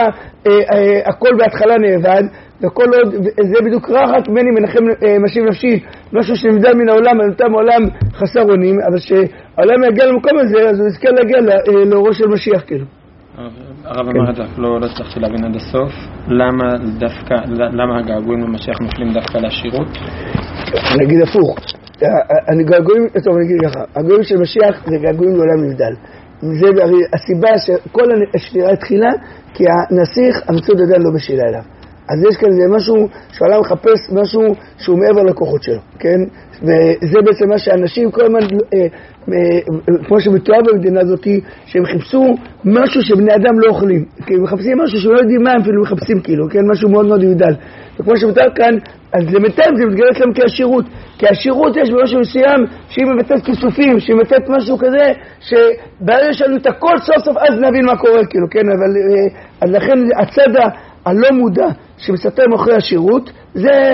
הכל בהתחלה נאבד, וכל עוד, זה בדיוק רחק ממני מנחם משיב נפשי, משהו שנבדל מן העולם, על אותם העולם חסר אונים, אבל שהעולם יגיע למקום הזה, אז הוא יזכה להגיע לאורו של משיח, כאילו. הרב אמר את זה, לא הצלחתי להבין עד הסוף, למה דווקא, למה הגעגועים למשיח נופלים דווקא לעשירות? אני אגיד הפוך, הגעגועים, טוב אני אגיד ככה, הגעגועים של משיח זה געגועים לעולם נבדל. זה הסיבה שכל השבירה התחילה, כי הנסיך, המציאות עדיין לא בשאלה אליו. אז יש כאן זה משהו שהעולם מחפש משהו שהוא מעבר לכוחות שלו, כן? וזה בעצם מה שאנשים כל הזמן, אה, אה, כמו שמתואר במדינה הזאת, שהם חיפשו משהו שבני אדם לא אוכלים, כי הם מחפשים משהו שהם לא יודעים מה הם אפילו מחפשים כאילו, כן? משהו מאוד מאוד יבדל. וכמו שמתואר כאן, אז למתאם זה מתגלה אצלם כעשירות, כי העשירות יש במשהו מסוים שהיא מבטאת כיסופים, שהיא מבטאת משהו כזה, שבעיה יש לנו את הכל סוף סוף אז נבין מה קורה כאילו, כן? אבל אה, אז לכן הצד הלא מודע שמסתתר מאחורי השירות, זה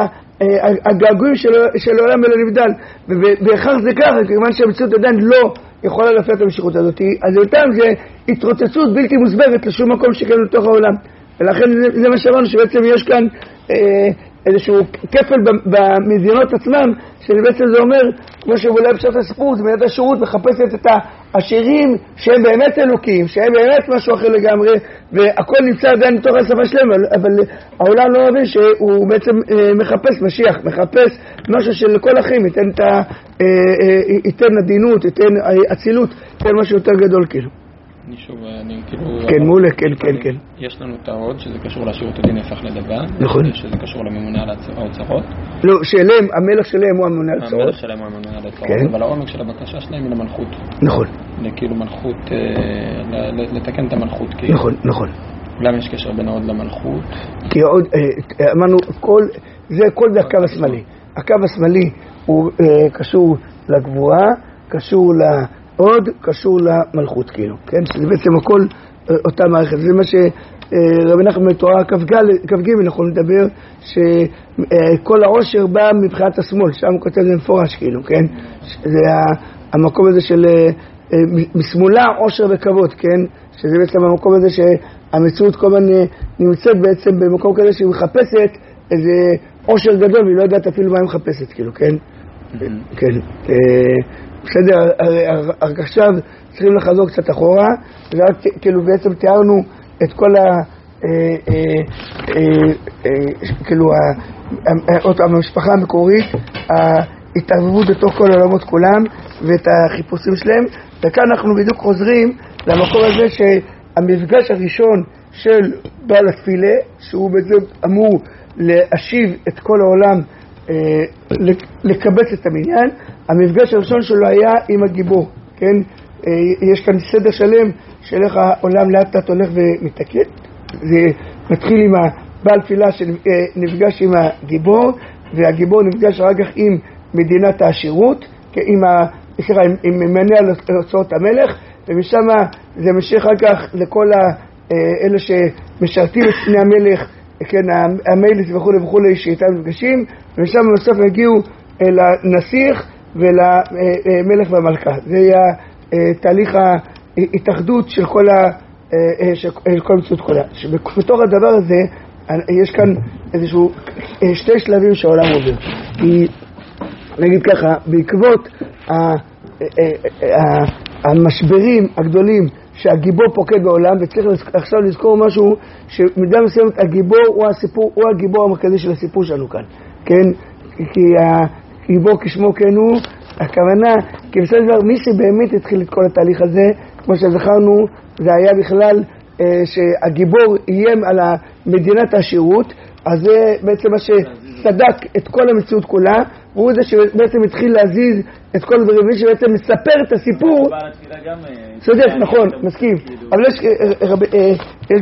הגעגועים של העולם אלא נבדל, ובהכרח זה ככה, כיוון שהמציאות עדיין לא יכולה להפעיל את המשיכות הזאת, אז יותר זה התרוצצות בלתי מוסברת לשום מקום שכן לתוך העולם, ולכן זה, זה מה שאמרנו, שבעצם יש כאן אה, איזשהו כפל במדינות עצמם, שבעצם זה אומר, כמו שאולי פשוט הסיפור, זה מדינת השירות מחפשת את העשירים שהם באמת אלוקים, שהם באמת משהו אחר לגמרי, והכל נמצא עדיין בתוך השפה שלהם, אבל העולם לא מבין שהוא בעצם מחפש משיח, מחפש משהו שלכל אחים ייתן, את ה, ייתן עדינות, ייתן אצילות, ייתן משהו יותר גדול כאילו. אני שוב, אני כאילו... כן, מולה, כן, כן, כן. יש לנו תאות שזה קשור לשירות הדין הפך לדבר. נכון. שזה קשור לממונה על האוצרות. לא, שלהם, המלך שלהם הוא הממונה על האוצרות. המלך שלהם הוא הממונה על האוצרות. כן. אבל העומק של הבקשה שלהם היא למלכות. נכון. לכאילו מלכות, לתקן את המלכות. נכון, נכון. למה יש קשר בין העוד למלכות? כי עוד, אמרנו, זה כל זה הקו השמאלי. הקו השמאלי הוא קשור לגבורה, קשור ל... עוד קשור למלכות כאילו, כן? שזה בעצם הכל אותה מערכת. זה מה שרבי נחמן בתורה כ"ג אנחנו נדבר, שכל העושר בא מבחינת השמאל, שם הוא כותב זה מפורש כאילו, כן? זה המקום הזה של משמאלה עושר וכבוד, כן? שזה בעצם המקום הזה שהמציאות כל הזמן נמצאת בעצם במקום כזה שהיא מחפשת איזה עושר גדול והיא לא יודעת אפילו מה היא מחפשת כאילו, כן? כן. בסדר, רק עכשיו צריכים לחזור קצת אחורה, ורק כאילו בעצם תיארנו את כל ה... כאילו המשפחה המקורית, ההתערבות בתוך כל העולמות כולם ואת החיפושים שלהם, וכאן אנחנו בדיוק חוזרים למקום הזה שהמפגש הראשון של בעל התפילה, שהוא בעצם אמור להשיב את כל העולם, לקבץ את המניין, המפגש הראשון שלו היה עם הגיבור, כן? יש כאן סדר שלם של איך העולם לאט לאט הולך ומתקן. זה מתחיל עם הבעל תפילה שנפגש עם הגיבור, והגיבור נפגש אחר כך עם מדינת העשירות, עם, ה... עם מנהל על הוצאות המלך, ומשם זה ממשיך אחר כך לכל אלה שמשרתים את פני המלך, כן, המלך וכו' וכו' שאיתם נפגשים, ומשם בסוף הגיעו אל הנסיך ולמלך והמלכה. זה היה תהליך ההתאחדות של כל ה... של כל המציאות כולה. שבתוך הדבר הזה יש כאן איזשהו שתי שלבים שהעולם עובר. כי נגיד ככה, בעקבות המשברים הגדולים שהגיבור פוקד בעולם, וצריך עכשיו לזכור משהו שמידה מסוימת הגיבור הוא הסיפור, הוא הגיבור המרכזי של הסיפור שלנו כאן, כן? כי הגיבור כשמו כן הוא, הכוונה, כי בסדר דבר, מי שבאמת התחיל את כל התהליך הזה, כמו שזכרנו, זה היה בכלל אה, שהגיבור איים על מדינת העשירות, אז זה בעצם מה שסדק את כל המציאות כולה, והוא זה שבעצם התחיל להזיז את כל הדברים, מי שבעצם מספר את הסיפור, צודק, נכון, מסכים, אבל יש, יש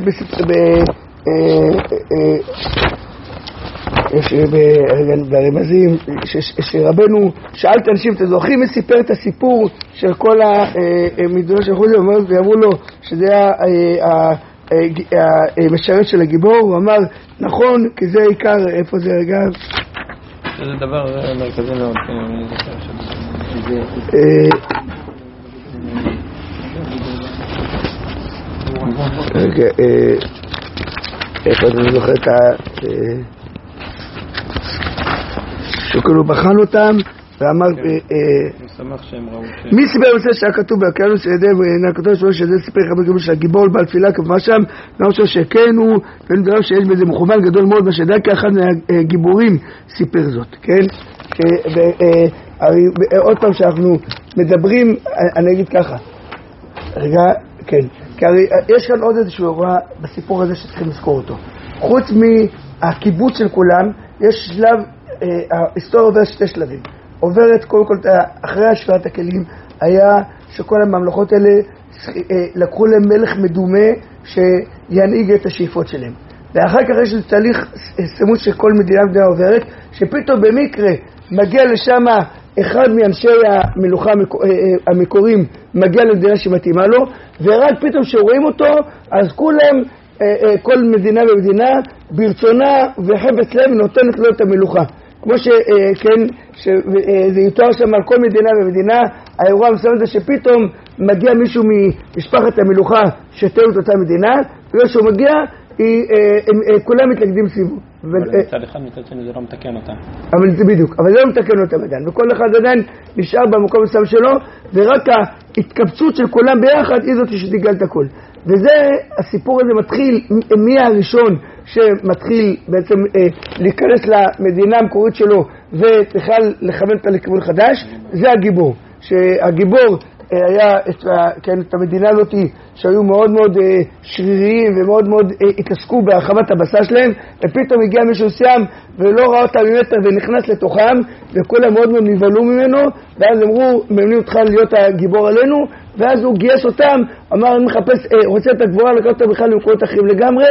יש ברמזים, שרבנו שאל את האנשים, אתם זוכרים מי סיפר את הסיפור של כל המדינות של חוזה, ואמרו לו שזה היה המשרת של הגיבור, הוא אמר, נכון, כי זה עיקר, איפה זה רגע? זה דבר מרכזי מאוד, אני זוכר רגע, איפה אני זוכר את ה... שכאילו בחן אותם ואמר מי סיפר בזה שהיה כתוב בהקרנו שידי נקתו שלו שזה סיפר חבר גבור של הגיבור בעל תפילה כמה שם נאמר שכן הוא ונדרם שיש בזה מכוון גדול מאוד מה שדע כאחד מהגיבורים סיפר זאת, כן? עוד פעם שאנחנו מדברים, אני אגיד ככה רגע, כן, כי הרי יש כאן עוד איזשהו אירוע בסיפור הזה שצריכים לזכור אותו. חוץ מהקיבוץ של כולם יש שלב, ההיסטוריה עוברת שתי שלבים. עוברת קודם כל, אחרי השפעת הכלים, היה שכל הממלכות האלה לקחו להם מלך מדומה שינהיג את השאיפות שלהם. ואחר כך יש תהליך סמוס שכל מדינה מדינה עוברת, שפתאום במקרה מגיע לשם אחד מאנשי המלוכה המקורים, מגיע למדינה שמתאימה לו, ורק פתאום שרואים אותו, אז כולם, כל מדינה ומדינה, ברצונה וחפץ לב נותנת לו את המלוכה. כמו שכן, שזה יתואר שם על כל מדינה ומדינה, האירוע המסוים זה שפתאום מגיע מישהו ממשפחת המלוכה שתהיה את אותה מדינה, וכשהוא מגיע, כולם מתלכדים סביבו. מצד אחד, מצד שני זה לא מתקן אותם. אבל זה בדיוק, אבל זה לא מתקן אותם עדיין, וכל אחד עדיין נשאר במקום מסוים שלו, ורק ההתקבצות של כולם ביחד היא זאת שתגל את הכל. וזה, הסיפור הזה מתחיל, מי הראשון שמתחיל בעצם אה, להיכנס למדינה המקורית שלו ובכלל לכוון אותה לכיוון חדש, זה הגיבור. שהגיבור אה, היה את, כן, את המדינה הזאת שהיו מאוד מאוד אה, שריריים ומאוד מאוד אה, התעסקו בהרחבת הבשר שלהם, ופתאום הגיע מישהו סיים ולא ראה אותם ממטר ונכנס לתוכם, וכולם מאוד מאוד נבהלו ממנו, ואז אמרו, ממנים אותך להיות הגיבור עלינו, ואז הוא גייס אותם, אמר, אני מחפש, אה, רוצה את הגבורה, לקח אותה בכלל למקורות אחרים לגמרי,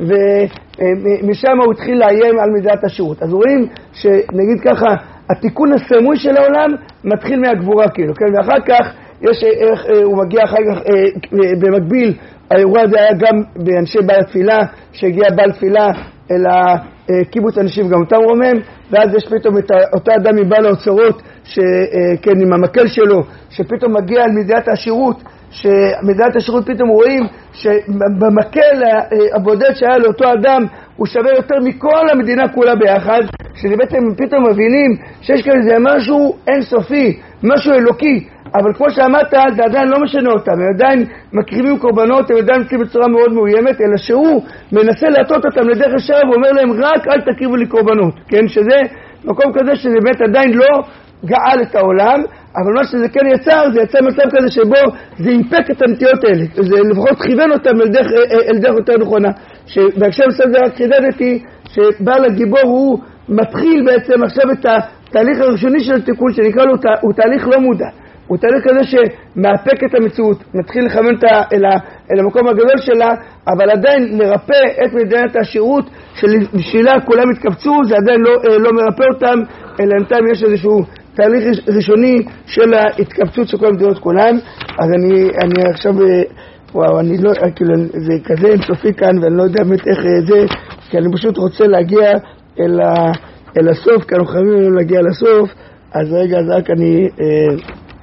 ומשם הוא התחיל לאיים על מדינת השירות. אז רואים שנגיד ככה, התיקון הסמוי של העולם מתחיל מהגבורה כאילו, כן? ואחר כך, יש, איך, אה, הוא מגיע אחר כך, אה, במקביל, האירוע הזה היה גם באנשי בעל תפילה, שהגיע בעל תפילה אל הקיבוץ אנשים, גם אותם רומם, ואז יש פתאום את אותו אדם מבעל האוצרות, שכן, עם המקל שלו, שפתאום מגיע על מדינת השירות, שמדינת השירות פתאום רואים שבמקל הבודד שהיה לאותו אדם, הוא שווה יותר מכל המדינה כולה ביחד, שבעצם פתאום מבינים שיש כאן איזה משהו אינסופי, משהו אלוקי, אבל כמו שאמרת, זה עדיין לא משנה אותם, הם עדיין מקריבים קורבנות, הם עדיין נמצאים בצורה מאוד מאוימת, אלא שהוא מנסה להטות אותם לדרך השעה, ואומר להם רק אל תקריבו לי קורבנות, כן? שזה מקום כזה שזה באמת עדיין לא גאל את העולם, אבל מה שזה כן יצר, זה יצר מצב כזה שבו זה אימפק את הנטיות האלה, זה לפחות כיוון אותם אל דרך, אל דרך יותר נכונה, שבהקשר מסוים זה רק חידדתי, שבעל הגיבור הוא מתחיל בעצם עכשיו את התהליך הראשוני של התיקון, שנקרא לו, הוא תהליך לא מודע. הוא תהליך כזה שמאפק את המציאות, מתחיל לכוון אל, אל המקום הגדול שלה, אבל עדיין לרפא את מדינת השירות שבשבילה כולם התקבצו, זה עדיין לא, לא מרפא אותם, אלא בינתיים יש איזשהו תהליך ראשוני של ההתקבצות של כל המדינות כולם. אז אני, אני עכשיו, וואו, אני לא, כאילו, זה כזה אינסופי כאן, ואני לא יודע באמת איך זה, כי אני פשוט רוצה להגיע אל, ה, אל הסוף, כי אנחנו חייבים להגיע לסוף, אז רגע, אז רק אני... אה,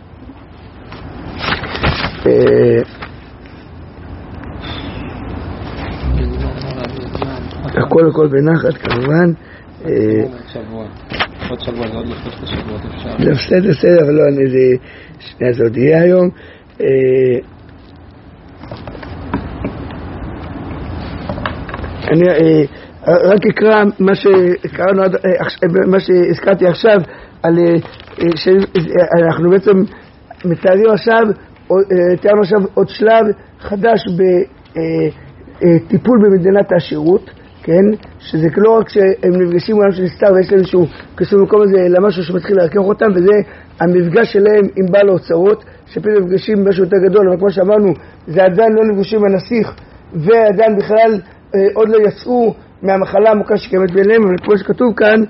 הכל הכל בנחת כמובן. עוד שבוע, זה עוד לפני שתי שבועות אפשר. לא, בסדר, בסדר, אבל לא, אני זה... שנייה, זה עוד יהיה היום. אני רק אקרא מה שקראנו, מה שהזכרתי עכשיו, שאנחנו בעצם מתארים עכשיו, תיארנו עכשיו עוד שלב חדש בטיפול במדינת העשירות, כן? שזה לא רק שהם נפגשים עם עולם של נסתר ויש להם איזשהו קשור במקום הזה אלא משהו שמתחיל להרכב אותם, וזה המפגש שלהם עם בעל האוצרות, שפתאום נפגשים משהו יותר גדול, אבל כמו שאמרנו, זה עדיין לא נפגשים בנסיך, ועדיין בכלל אה, עוד לא יצאו מהמחלה העמוקה שקיימת ביניהם, אבל כמו שכתוב כאן,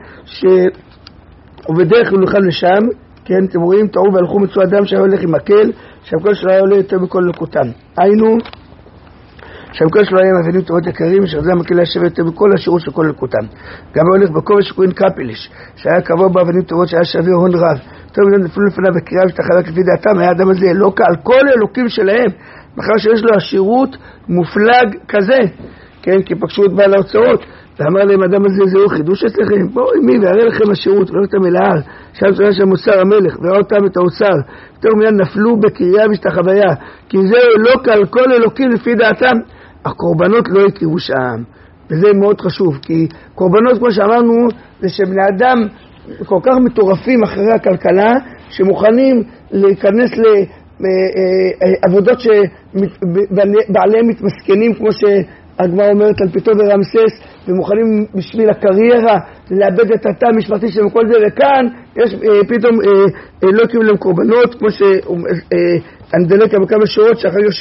שבדרך הוא נוכל לשם, כן, אתם רואים, תראו והלכו מצוא אדם שהיה הולך עם מקל, שהמקל שלו היה עולה יותר בכל לקותם. היינו, שהמקל שלו היה מבינים תורות יקרים, שזה המקל היה שווה יותר בכל השירות של כל לקותם. גם הוא הולך בכובע שקוראים קפליש, שהיה קבוע באבנים תורות שהיה שווה הון רב. טוב, הם נפלו לפניו בקריאה ושתחלק לפי דעתם, היה האדם הזה אלוקה על כל אלוקים שלהם, מאחר שיש לו השירות מופלג כזה, כן, כי פגשו את בעל האוצרות, ואמר להם, האדם הזה זהו חידוש אצלכם, בואו עמי והראה לכם השירות, ולא אותם אל ההר, שם צורה שם מוסר המלך, וראה אותם את האוצר, פתאום מיד נפלו בקריאה ושתחוויה, כי זהו אלוקה על כל אלוקים לפי דעתם, הקורבנות לא יקריבו שם, וזה מאוד חשוב, כי קורבנות, כמו שאמרנו, זה שבני אדם כל כך מטורפים אחרי הכלכלה, שמוכנים להיכנס לעבודות שבעליהם מתמסכנים, כמו שהגמרא אומרת על פיתו ורמסס, ומוכנים בשביל הקריירה לאבד את התא המשפחתי שלהם וכל זה, וכאן יש פתאום לא קיבלו להם קורבנות, כמו שאני דלק בכמה שעות שאחר כך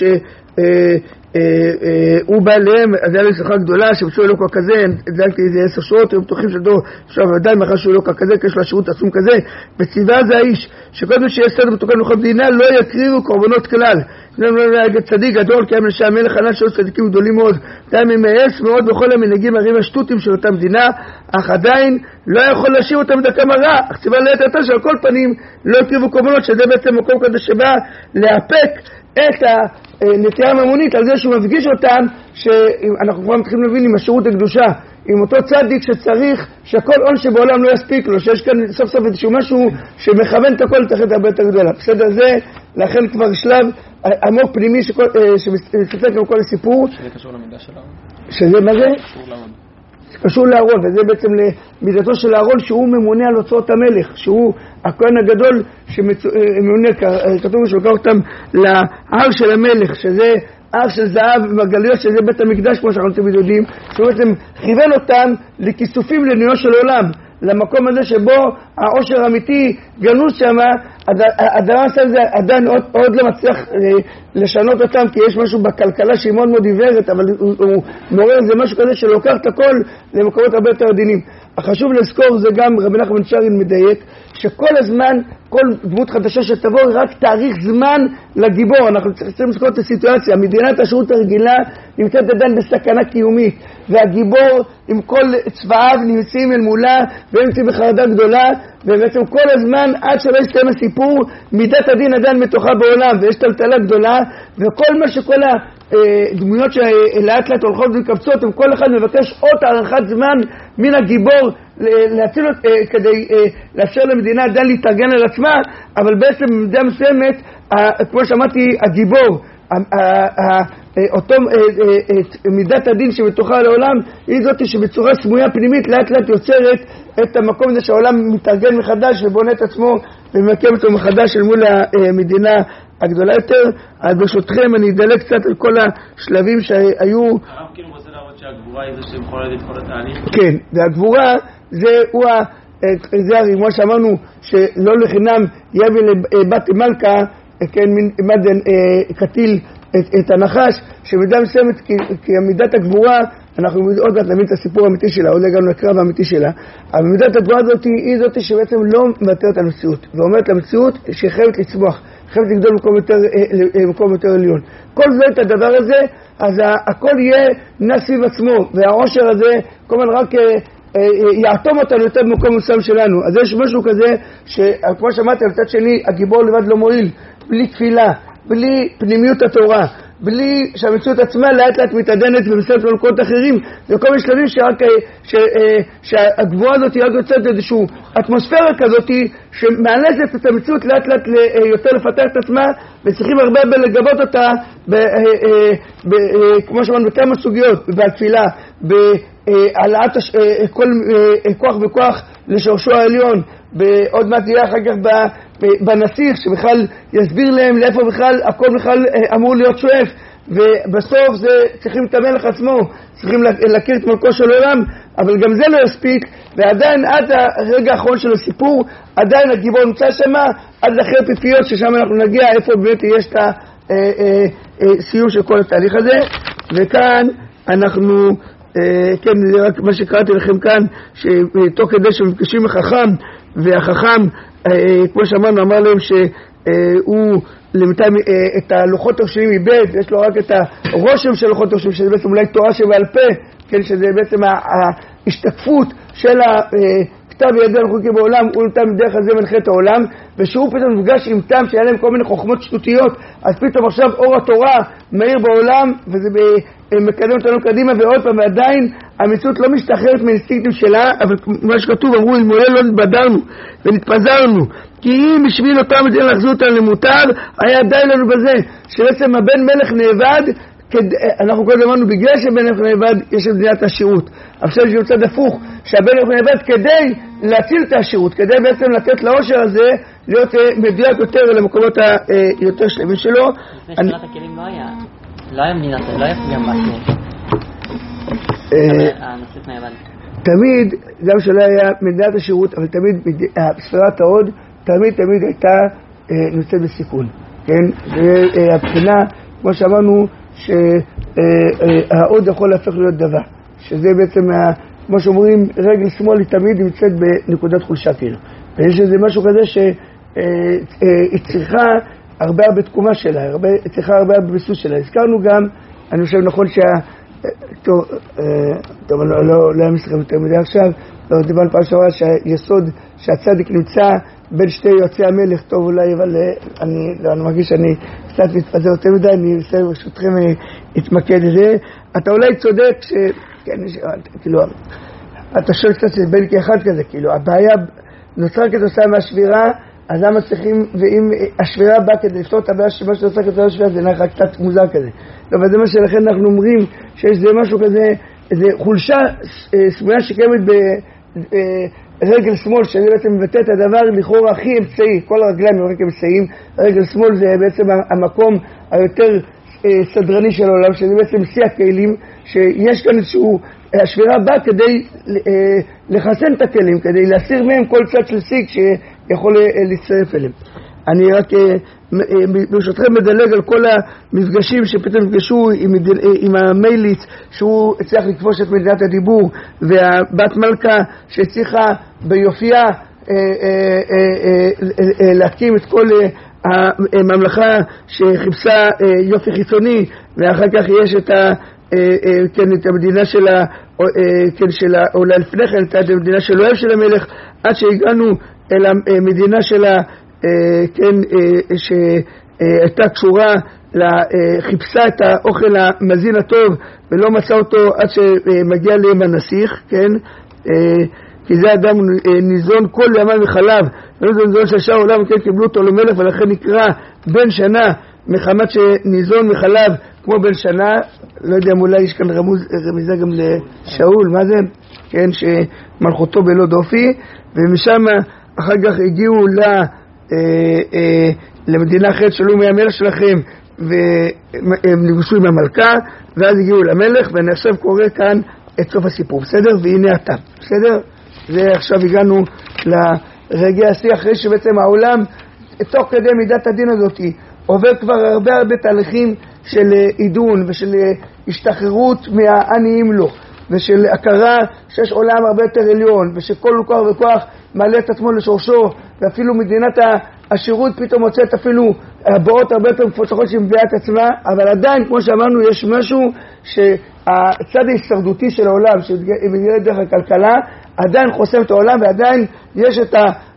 הוא בא אליהם, אז היה לי שיחה גדולה שבשביל אלוקה כזה, דלקתי איזה עשר שעות, היו בטוחים שדור עכשיו עדיין מאחר שהוא אלוקה כזה, כי יש לו שירות עצום כזה, וציווה זה האיש שכל מי שיש סדר בתוקן לוחות מדינה לא יקריבו קורבנות כלל. לא להגיד צדיק גדול, כי הם לשם המלך ענן שלו צדיקים גדולים מאוד, גם אם מאס מאוד בכל המנהגים הרים השטותים של אותה מדינה, אך עדיין לא יכול להשאיר אותם דקה מרע, אך ציווה ליתר שעל כל פנים לא יקריבו קורבנות, שזה בעצם מקום כזה שבא להפק את הנטייה הממונית על זה שהוא מפגיש אותם, שאנחנו כבר מתחילים להבין עם השירות הקדושה, עם אותו צדיק שצריך שכל עון שבעולם לא יספיק לו, שיש כאן סוף סוף איזשהו משהו שמכוון את הכל לתחת הרבה יותר גדולה. בסדר זה, לכן כבר שלב עמוק פנימי שמסתפק עם כל הסיפור. שזה קשור למידה של הארון. שזה מה זה? קשור לארון. זה קשור לארון, וזה בעצם למידתו של הארון שהוא ממונה על הוצאות המלך, שהוא הכהן הגדול שממונה, כתוב שלוקח אותם להר של המלך, שזה הר של זהב ומרגליות, שזה בית המקדש, כמו שאנחנו תמיד יודעים, שהוא בעצם כיוון אותם לכיסופים לעניינו של עולם, למקום הזה שבו העושר האמיתי גנוז שם. הדבר הזה עדיין עוד, עוד לא מצליח לשנות אותם, כי יש משהו בכלכלה שהיא מאוד מאוד עיוורת, אבל הוא, הוא מעורר איזה משהו כזה שלוקח את הכל למקומות הרבה יותר עדינים. החשוב לזכור זה גם רבי נחמן שרין מדייק, שכל הזמן, כל דמות חדשה שתבוא, רק תאריך זמן לגיבור. אנחנו צריכים לזכור את הסיטואציה. מדינת השירות הרגילה נמצאת עדיין בסכנה קיומית, והגיבור עם כל צבאיו נמצאים אל מולה, והם נמצאים בחרדה גדולה, ובעצם כל הזמן, עד שלא יסתיים הסיפור, מידת הדין עדיין מתוכה בעולם, ויש טלטלה גדולה, וכל מה שכל הדמויות שלאט לאט הולכות וקפצות, הם כל אחד מבקש עוד הארכת זמן מן הגיבור, להציל כדי לאפשר למדינה עדיין להתארגן על עצמה, אבל בעצם במידה מסוימת, כמו שאמרתי, הגיבור, אותו מידת הדין שבתוכה לעולם, היא זאת שבצורה סמויה פנימית לאט לאט יוצרת את המקום הזה שהעולם מתארגן מחדש ובונה את עצמו ומקם אותו מחדש אל מול המדינה הגדולה יותר. אז ברשותכם אני אדלג קצת על כל השלבים שהיו. הרב כאילו רוצה להראות שהגבורה היא זה שמחוללת את כל התהליך. כן, והגבורה זה הוא ה... זה הרי כמו שאמרנו שלא לחינם יביא לבת מלכה, כן, מדן קטיל את, את הנחש, שבמידה מסוימת, כי, כי מידת הגבורה, אנחנו עוד מעט נבין את הסיפור האמיתי שלה, עוד הגענו לקרב האמיתי שלה, אבל מידת הגבורה הזאת היא זאת שבעצם לא מוותרת על המציאות, ואומרת למציאות שהיא חייבת לצמוח, חייבת לגדול במקום יותר, במקום יותר עליון. כל זה את הדבר הזה, אז הכל יהיה נע סביב עצמו, והעושר הזה, כל הזמן רק יעתום אותנו יותר במקום מסוים שלנו. אז יש משהו כזה, שכמו שאמרתי, על צד שני, הגיבור לבד לא מועיל, בלי תפילה, בלי פנימיות התורה, בלי שהמציאות עצמה לאט לאט מתעדנת ומסתת במקומות אחרים. זה כל מיני שלבים שרק, ש, שהגבוהה הזאת היא רק יוצאת איזושהי אטמוספירה כזאת שמאלצת את המציאות לאט לאט יותר לפתח את עצמה, וצריכים הרבה לגבות אותה, ב, ב, כמו שאמרנו, בכמה סוגיות, בתפילה, בהעלאת כל כוח וכוח לשורשו העליון, בעוד מעט יהיה אחר כך בנסיך שבכלל יסביר להם לאיפה בכלל הכל בכלל אמור להיות שואף, ובסוף זה צריכים את המלך עצמו, צריכים להכיר את מלכו של עולם, אבל גם זה לא יספיק, ועדיין עד הרגע האחרון של הסיפור עדיין הגיבור נמצא שמה, עד אחרי פיפיות ששם אנחנו נגיע איפה באמת יש את הסיום של כל התהליך הזה. וכאן אנחנו כן, זה רק מה שקראתי לכם כאן, שתוך כדי שמפגשים החכם, והחכם, כמו שאמרנו, אמר להם שהוא למתם את הלוחות הראשונים איבד, יש לו רק את הרושם של לוחות הראשונים, שזה בעצם אולי תורה שבעל פה, כן, שזה בעצם ההשתקפות של כתב ידינו חוקים בעולם, הוא נתם דרך הזה מנחה את העולם, ושהוא פתאום נפגש עם תם שהיה להם כל מיני חוכמות שטותיות, אז פתאום עכשיו אור התורה מהיר בעולם, וזה מקדם אותנו קדימה, ועוד פעם, ועדיין המציאות לא משתחררת מהאינסטינקטים שלה, אבל מה שכתוב, אמרו, אלמלא לא נתבדרנו ונתפזרנו, כי אם בשביל אותם מדינה לחזור אותנו למותר, היה די לנו בזה, שבעצם הבן מלך נאבד, אנחנו קודם אמרנו, בגלל שבן מלך נאבד יש את מדינת השירות. עכשיו יש מצד הפוך, שהבן מלך נאבד כדי להציל את השירות, כדי בעצם לתת לאושר הזה להיות מדויק יותר למקומות היותר שלמים שלו. לפני שמירת הכלים לא היה, לא היה מדינת, לא היה פגם משהו. הנושאת נאבד. תמיד, גם שלא היה מדינת השירות, אבל תמיד ספירת ההוד, תמיד תמיד הייתה נמצאת בסיכון. כן? והבחינה, כמו שאמרנו, שהעוד יכול להפך להיות דבר, שזה בעצם, כמו שאומרים, רגל שמאל היא תמיד נמצאת בנקודת חולשה כאילו, ויש איזה משהו כזה שהיא צריכה הרבה הרבה תקומה שלה, היא צריכה הרבה הרבה ביסוס שלה. הזכרנו גם, אני חושב נכון שה... טוב, טוב, לא היה משחקים יותר מדי עכשיו, לא דיברנו פעם שעברה שהיסוד שהצדיק נמצא בין שתי יועצי המלך, טוב אולי, אבל אני, לא, אני מרגיש שאני קצת מתפזר יותר מדי, אני אעשה ברשותכם להתמקד בזה. אתה אולי צודק ש... כן, כאילו, אתה שואל קצת בין כאחד כזה, כאילו, הבעיה נוצרה כתוצאה מהשבירה, אז למה צריכים, ואם השבירה באה כדי לפתור את הבעיה שמה שנוצרה כתוצאה מהשבירה, זה נראה קצת מוזר כזה. לא, וזה מה שלכן אנחנו אומרים, שיש זה משהו כזה, איזה חולשה סמויה שקיימת ב... רגל שמאל, שזה בעצם מבטא את הדבר לכאורה הכי אמצעי, כל הרגליים הם רק אמצעיים, רגל שמאל זה בעצם המקום היותר סדרני של העולם, שזה בעצם שיא הכלים, שיש כאן איזשהו, השבירה באה כדי לחסן את הכלים, כדי להסיר מהם כל צד של סיק שיכול להצטרף אליהם. אני רק ברשותכם מדלג על כל המפגשים שפתאום נפגשו עם, עם המייליץ שהוא הצליח לכבוש את מדינת הדיבור, והבת מלכה שהצליחה ביופייה להקים את כל הממלכה שחיפשה יופי חיצוני, ואחר כך יש את, ה, כן, את המדינה של ה, כן, של ה, או לפני כן את המדינה של אוהב של המלך, עד שהגענו אל המדינה של ה כן, שהייתה קשורה, חיפשה את האוכל המזין הטוב ולא מצא אותו עד שמגיע להם הנסיך, כן, כי זה אדם ניזון כל ימיו מחלב, ולא ניזון של שאר העולם, כן, קיבלו אותו למלך, ולכן נקרא בן שנה, מחמת שניזון מחלב כמו בן שנה. לא יודע אם אולי יש כאן רמוז, רמיזה גם לשאול, מה זה? כן, שמלכותו בלא דופי, ומשם אחר כך הגיעו ל... למדינה אחרת שלו מהמלך שלכם, והם נפגשו עם המלכה, ואז הגיעו למלך, ואני עכשיו קורא כאן את סוף הסיפור, בסדר? והנה אתה, בסדר? זה עכשיו הגענו לרגע השיא, אחרי שבעצם העולם, תוך כדי מידת הדין הזאת, עובר כבר הרבה הרבה תהליכים של עידון ושל השתחררות מהעניים לו, ושל הכרה שיש עולם הרבה יותר עליון, ושכל כוח וכוח מעלה את עצמו לשורשו, ואפילו מדינת השירות פתאום מוצאת אפילו הבאות הרבה יותר מפוצחות שמביאה את עצמה, אבל עדיין, כמו שאמרנו, יש משהו שהצד ההישרדותי של העולם, שמגיע דרך הכלכלה, עדיין חוסם את העולם, ועדיין יש את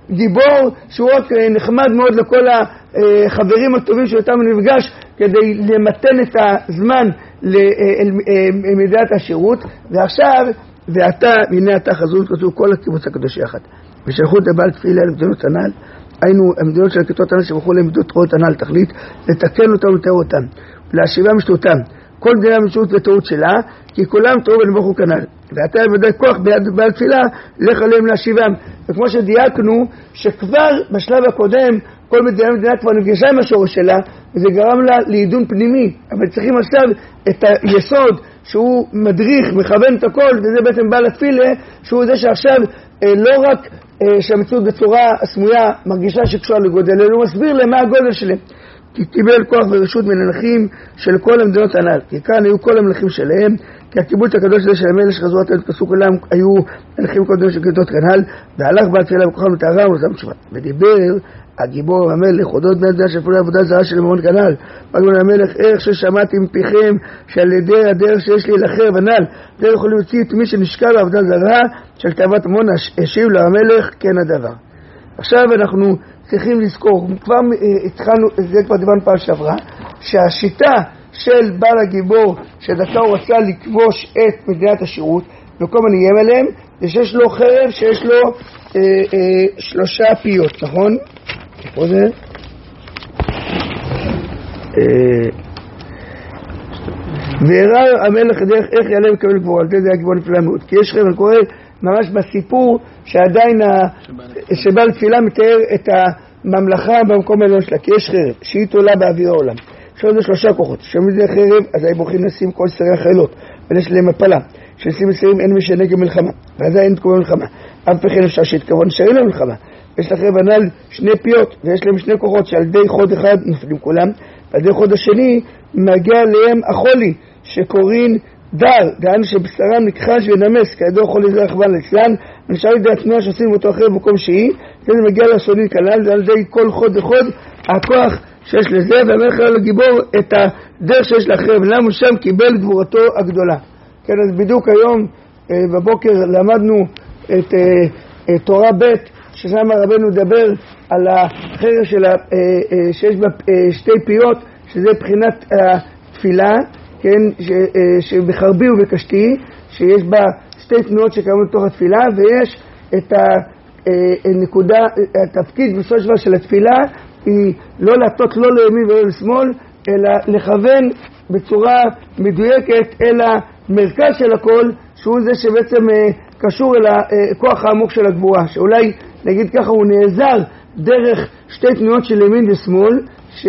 גיבור שהוא רק נחמד מאוד לכל החברים הטובים שאותם נפגש כדי למתן את הזמן למדינת השירות. ועכשיו, ואתה, הנה אתה חזון כתוב כל הקיבוץ הקדוש יחד. ושלחו את הבעל תפילה למדינות הנ"ל, היינו המדינות של הכיתות הנ"ל שבחרו למדינות רואות הנ"ל תכלית, לתקן אותם ולתאר אותם, להשיבם משטותם. כל מדינה משטות וטעות שלה, כי כולם טעו ונבחו כנ"ל. ואתה בוודאי כוח ביד בעל תפילה, לך עליהם להשיבם. וכמו שדייקנו, שכבר בשלב הקודם, כל מדינה מדינה כבר נפגשה עם השורש שלה, וזה גרם לה לעידון פנימי. אבל צריכים עכשיו את היסוד, שהוא מדריך, מכוון את הכל, וזה בעצם בעל התפילה, שהוא זה שעכשיו אה, לא רק אה, שהמציאות בצורה הסמויה מרגישה שקשורה לגודל, אלא הוא מסביר למה הגודל שלהם. כי קיבל כוח ורשות מלכים של כל המדינות הנ"ל, כי כאן היו כל המלכים שלהם, כי הקיבוץ הקדוש הזה של המלך שחזרו את כסו כולם היו מלכים קודמים של כיתות כנ"ל, והלך בעל תפילה בכוחם וטהרם ולזם תשובה. ודיבר הגיבור המלך אודות בני המדינה של פעולי עבודה זרה של ממון כנ"ל. אמר המלך, איך ששמעתי מפיכם שעל ידי הדרך שיש לי לחרב הנ"ל, דרך יכולים להוציא את מי שנשקע בעבודה זרה של תאוות ממון, השיב לו המלך כן הדבר. עכשיו אנחנו צריכים לזכור, כבר התחלנו, זה כבר דיברנו פעם שעברה, שהשיטה של בעל הגיבור שדקה הוא רצה לכבוש את מדינת השירות וכל מיני איים עליהם, זה שיש לו חרב שיש לו אה, אה, שלושה פיות, נכון? איפה זה? אה, והראה המלך דרך איך יעלה מקבל גבור, על זה זה הגיבור נפלא מאוד, כי יש חרב, אני קורא ממש בסיפור שעדיין שבעל תפילה מתאר את הממלכה במקום העליון שלה, כי יש חרב שהיא תולה באוויר העולם. יש לזה שלושה כוחות, שמזה חרב, אז היו בוחרים לשים כל שרי החיילות, ויש להם מפלה, שלשים מסרים אין משנה כמלחמה, ואז אין תקומה מלחמה, אף פחד אפשר שיתכוון נשארים למלחמה. יש לחרב הנ"ל שני פיות, ויש להם שני כוחות שעל ידי חוד אחד נופלים כולם, ועל ידי חוד השני מגיע להם החולי, שקוראים דר, דהיינו שבשרם נכחש ונמס, כידוע חולי זה רחבן אצלן, ונשאר ידי התנועה שעושים אותו אחר במקום שהיא, זה מגיע לסונין כלל, זה על ידי כל חוד וחוד, הכוח שיש לזה, והמלך היה לגיבור את הדרך שיש לחרב, למה שם קיבל גבורתו הגדולה. כן, אז בדיוק היום בבוקר למדנו את תורה ב' ששם רבנו דבר על החרב שלה, שיש בה שתי פיות, שזה בחינת התפילה, כן, שבחרבי ובקשתי, שיש בה שתי תנועות שקיימות בתוך התפילה, ויש את הנקודה, התפקיד בסופו של דבר של התפילה, היא לא להטות לא לימין ולא לשמאל, אלא לכוון בצורה מדויקת אל המרכז של הכל, שהוא זה שבעצם קשור אל הכוח העמוק של הגבורה, שאולי נגיד ככה הוא נעזר דרך שתי תנועות של ימין ושמאל,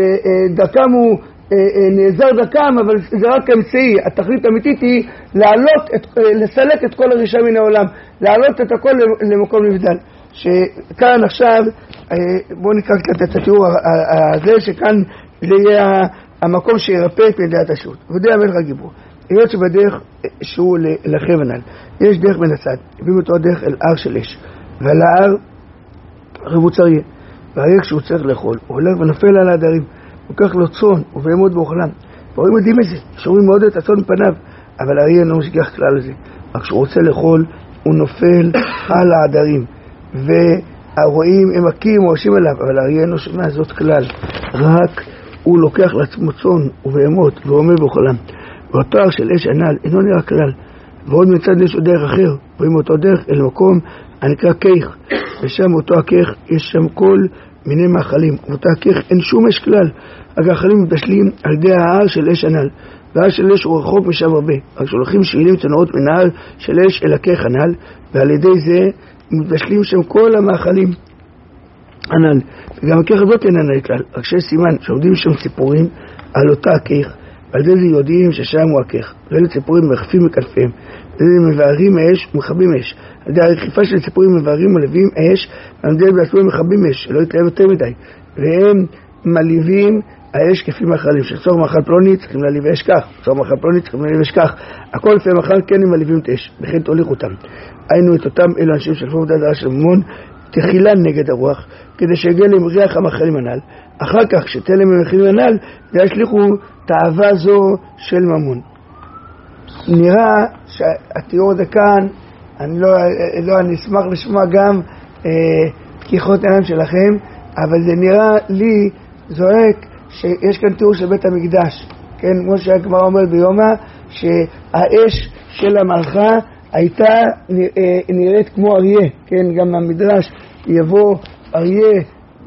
שדרכם הוא נעזר דרכם, אבל זה רק אמצעי. התכלית האמיתית היא לעלות, את, לסלק את כל הרישה מן העולם, לעלות את הכל למקום נבדל. שכאן עכשיו, בואו נקרא קצת את התיאור הזה, שכאן זה יהיה המקום שירפא את מדינת השירות. ודאי המלך הגיבור, היות שבדרך שהוא לחרב הנ"ל, יש דרך מן הצד, הביאו אותו דרך אל הר של אש, ועל ההר רבוץ אריה, והאריה כשהוא צריך לאכול, הוא הולך ונופל על העדרים, הוא כך לו צאן ובהמות באוכלם. והורים יודעים את זה, שרואים מאוד את הצאן מפניו, אבל האריה אינו משגיח כלל לזה. רק כשהוא רוצה לאכול, הוא נופל על העדרים, והרועים הם מכים או עושים עליו, אבל האריה אינו שומע זאת כלל. רק הוא לוקח לעצמו צאן ובהמות ועומד באוכלם. ואותו הר של אש הנ"ל אינו נראה כלל, ועוד מצד יש עוד דרך אחר, רואים אותו דרך אל מקום הנקרא כיך, ושם אותו הכיך יש שם כל מיני מאכלים, ואותה הכיך אין שום אש כלל, הגחלים מתבשלים על ידי ההר של אש הנ"ל, וההר של אש הוא רחוק משם הרבה, רק שולחים שבילים צנועות מן ההר של אש אל הכיך הנ"ל, ועל ידי זה מתבשלים שם כל המאכלים הנ"ל, וגם הכיך הזאת אינה נראה כלל, רק שיש סימן שעומדים שם ציפורים על אותה הכיך, ועל זה יודעים ששם הוא הכיך, ואלה ציפורים מרחפים מכנפיהם, וזה מבארים אש ומכבים אש, על ידי הרחיפה של ציפורים מבארים ולווים אש, ועל ידי בעצמם מכבים אש, שלא יתלהב יותר מדי, והם מלהיבים האש כפי מאכלים, שצור מאכל פלוני צריכים להליב אש כך, צור מאכל פלוני צריכים להליב אש כך, הכל לפי מאכל כן הם מלהיבים את אש, וכן תוליך אותם. היינו את אותם אלו אנשים שלפו עבודה זרה של ממון, תחילן נגד הרוח, כדי שיגיע להם ריח המאכלים הנ"ל, אחר כך שתהיה להם המאכלים הנ"ל, וישליכו תאווה זו של ממון. נראה שהתיאור הזה כאן, אני לא, לא, אני אשמח לשמוע גם אה, פקיחות העיניים שלכם, אבל זה נראה לי זועק שיש כאן תיאור של בית המקדש, כן, כמו שהגמרא אומרת ביומא, שהאש של המלכה הייתה נראית כמו אריה, כן, גם המדרש יבוא אריה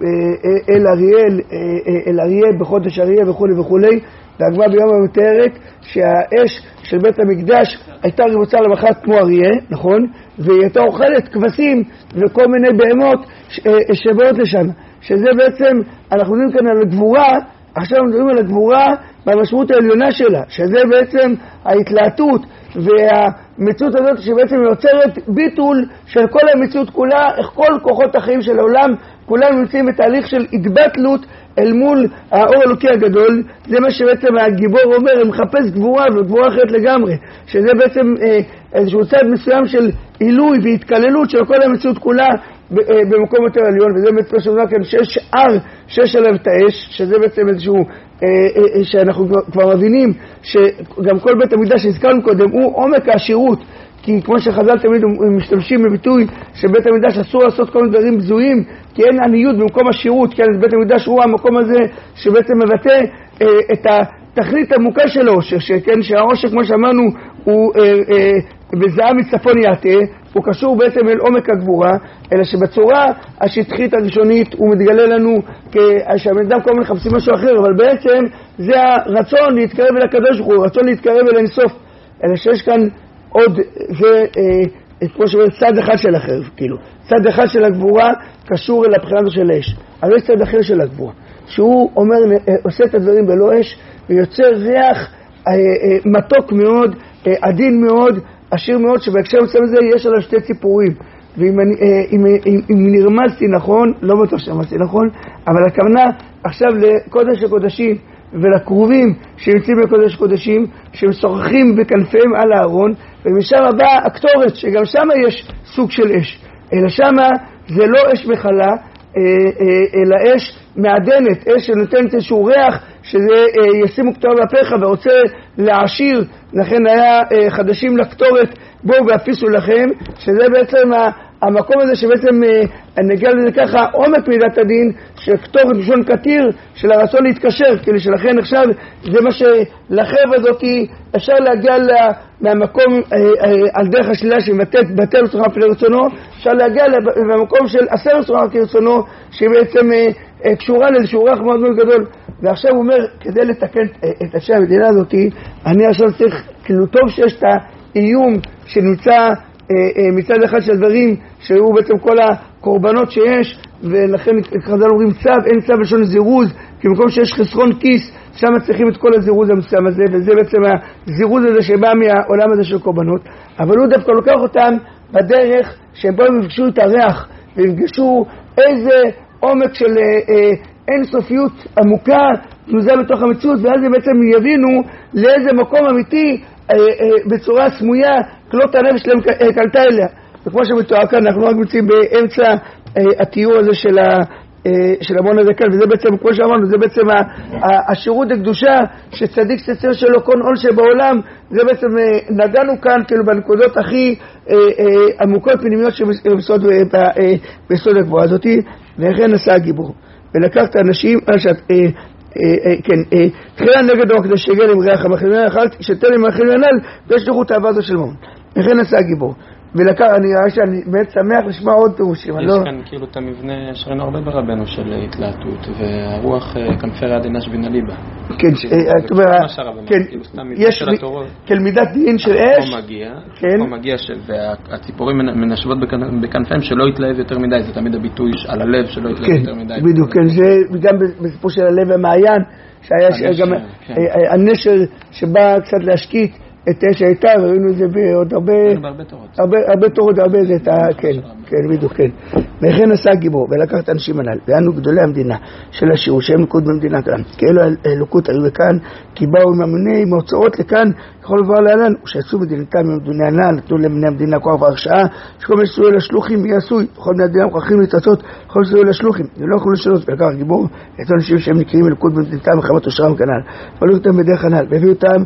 אל אריאל, אל אריה בחודש אריה וכו' וכו'. והגמרא ביומא מתארת שהאש של בית המקדש הייתה רבוצה למחרת כמו אריה, נכון? והיא הייתה אוכלת כבשים וכל מיני בהמות שבאות לשם, שזה בעצם, אנחנו מדברים כאן על הגבורה, עכשיו אנחנו מדברים על הגבורה במשמעות העליונה שלה, שזה בעצם ההתלהטות והמציאות הזאת שבעצם יוצרת ביטול של כל המציאות כולה, איך כל כוחות החיים של העולם כולם נמצאים בתהליך של התבטלות אל מול האור אלוקי הגדול. זה מה שבעצם הגיבור אומר, הוא מחפש גבורה וגבורה אחרת לגמרי, שזה בעצם אה, איזשהו צד מסוים של עילוי והתקללות של כל המציאות כולה במקום יותר עליון. וזה בעצם שאומר כאן שיש שאר שיש עליו את האש, שזה בעצם איזשהו אה, אה, שאנחנו כבר מבינים שגם כל בית המקדש שהזכרנו קודם הוא עומק העשירות, כי כמו שחז"ל תמיד משתמשים בביטוי שבית המקדש אסור לעשות כל מיני דברים בזויים, כי אין עניות במקום השירות, כי בית המקדש הוא המקום הזה שבעצם מבטא אה, את התכלית העמוקה של העושר, שכן שהעושר כמו שאמרנו הוא אה, אה, בזהב מצפון יעטה, הוא קשור בעצם אל עומק הגבורה, אלא שבצורה השטחית הראשונית הוא מתגלה לנו שהבן אדם כל מיני מחפשים משהו אחר, אבל בעצם זה הרצון להתקרב אל הקדוש ברוך הוא, רצון להתקרב אל אינסוף, אלא שיש כאן עוד, זה אה, כמו שאומר צד אחד של אחר, כאילו צד אחד של הגבורה קשור אל הבחינה של האש, אבל יש צד אחר של הגבורה שהוא אומר, אה, עושה את הדברים בלא אש ויוצר ריח אה, אה, מתוק מאוד, אה, עדין מאוד, עשיר מאוד, שבהקשר מצב הזה יש עליו שתי ציפורים, ואם אני, אה, אם, אם, אם נרמזתי נכון, לא בטוח שרמזתי נכון, אבל הכוונה עכשיו לקודש הקודשים ולקרובים שנמצאים בקודש קודשים שמשוחחים בכנפיהם על הארון, ומשם הבא הקטורת שגם שם יש סוג של אש, אלא שם זה לא אש מחלה אלא אש מעדנת, אש שנותנת איזשהו ריח שזה ישימו קטורת בפיך ורוצה להעשיר, לכן היה חדשים לקטורת בואו ואפיסו לכם, שזה בעצם המקום הזה שבעצם נגיע לזה ככה עומק מידת הדין של קטורת בשון קטיר של הרצון להתקשר, כאילו שלכן עכשיו זה מה שלחרב הזאת אפשר להגיע לה, מהמקום על דרך השלילה שמבטאת בטל רצונך לפני רצונו, אפשר להגיע למקום של עשר רצונך כרצונו שבעצם קשורה לאיזשהו ריח מאוד מאוד גדול. ועכשיו הוא אומר כדי לתקן את אנשי המדינה הזאת אני עכשיו צריך, כאילו טוב שיש את האיום שנמצא מצד אחד של דברים שהוא בעצם כל הקורבנות שיש, ולכן חז"ל אומרים צו, אין צו לשון זירוז, כי במקום שיש חסרון כיס שם צריכים את כל הזירוז המסוים הזה, וזה בעצם הזירוז הזה שבא מהעולם הזה של קורבנות, אבל הוא דווקא לוקח אותם בדרך שבו הם יפגשו את הריח ויפגשו איזה עומק של אה, אין סופיות עמוקה תנוזה בתוך המציאות, ואז הם בעצם יבינו לאיזה מקום אמיתי אה, אה, בצורה סמויה כלות הנפש שלהם קלטה אליה. וכמו שמתואר כאן אנחנו רק מצאים באמצע אה, התיאור הזה של ה... של המון הזה כאן, וזה בעצם, כמו שאמרנו, זה בעצם השירות הקדושה שצדיק שצר שלו כל עול שבעולם, זה בעצם נגענו כאן כאילו בנקודות הכי עמוקות פנימיות שבסוד הגבוהה הזאת, וכן עשה הגיבור ולקח את האנשים כן, תחילה נגד המקדש שגל עם ריח המחילון אכלת שתן עם המחילון הנ"ל וישלחו את האהבה הזו של ממון, וכן עשה הגיבור ולקח, אני רואה שאני באמת שמח לשמוע עוד פירושים. יש כאן כאילו את המבנה שראינו הרבה ברבנו של התלהטות, והרוח כנפי רעדינה שבינה ליבה. כן, זאת אומרת, יש כאל מידת דין של אש. פה מגיע, פה מגיע, והציפורים מנשבות בכנפיהם שלא יתלהב יותר מדי, זה תמיד הביטוי על הלב שלא יתלהב יותר מדי. בדיוק, כן, זה גם בסיפור של הלב המעיין, שהיה גם הנשר שבא קצת להשקיט, את אש הייתה, וראינו את זה בעוד הרבה הרבה תורות, הרבה זה, כן, כן, בדיוק, כן. וכן עשה גיבור, ולקח את האנשים הנ"ל, ואנו גדולי המדינה של השיעור, שהם נקוד במדינת העולם, כי אלו אלוקות היו לכאן, כי באו עם המוני מוצאות לכאן, ככל דבר להלן, ושעשו מדינתם עם המדינה הנ"ל, נתנו לבני המדינה כוח והרשעה, שכל מי שסועי לשלוחים יהיה עשוי, בכל בני המדינה מוכרחים להתרצות, כל שסועי לשלוחים, ולא יכולו לשנות, ולקח גיבור, את האנשים שהם נקראים אלוקות במדינתם, מחמת אושרם כנ"ל, ולא אותם בדרך הנ"ל, והביאו אותם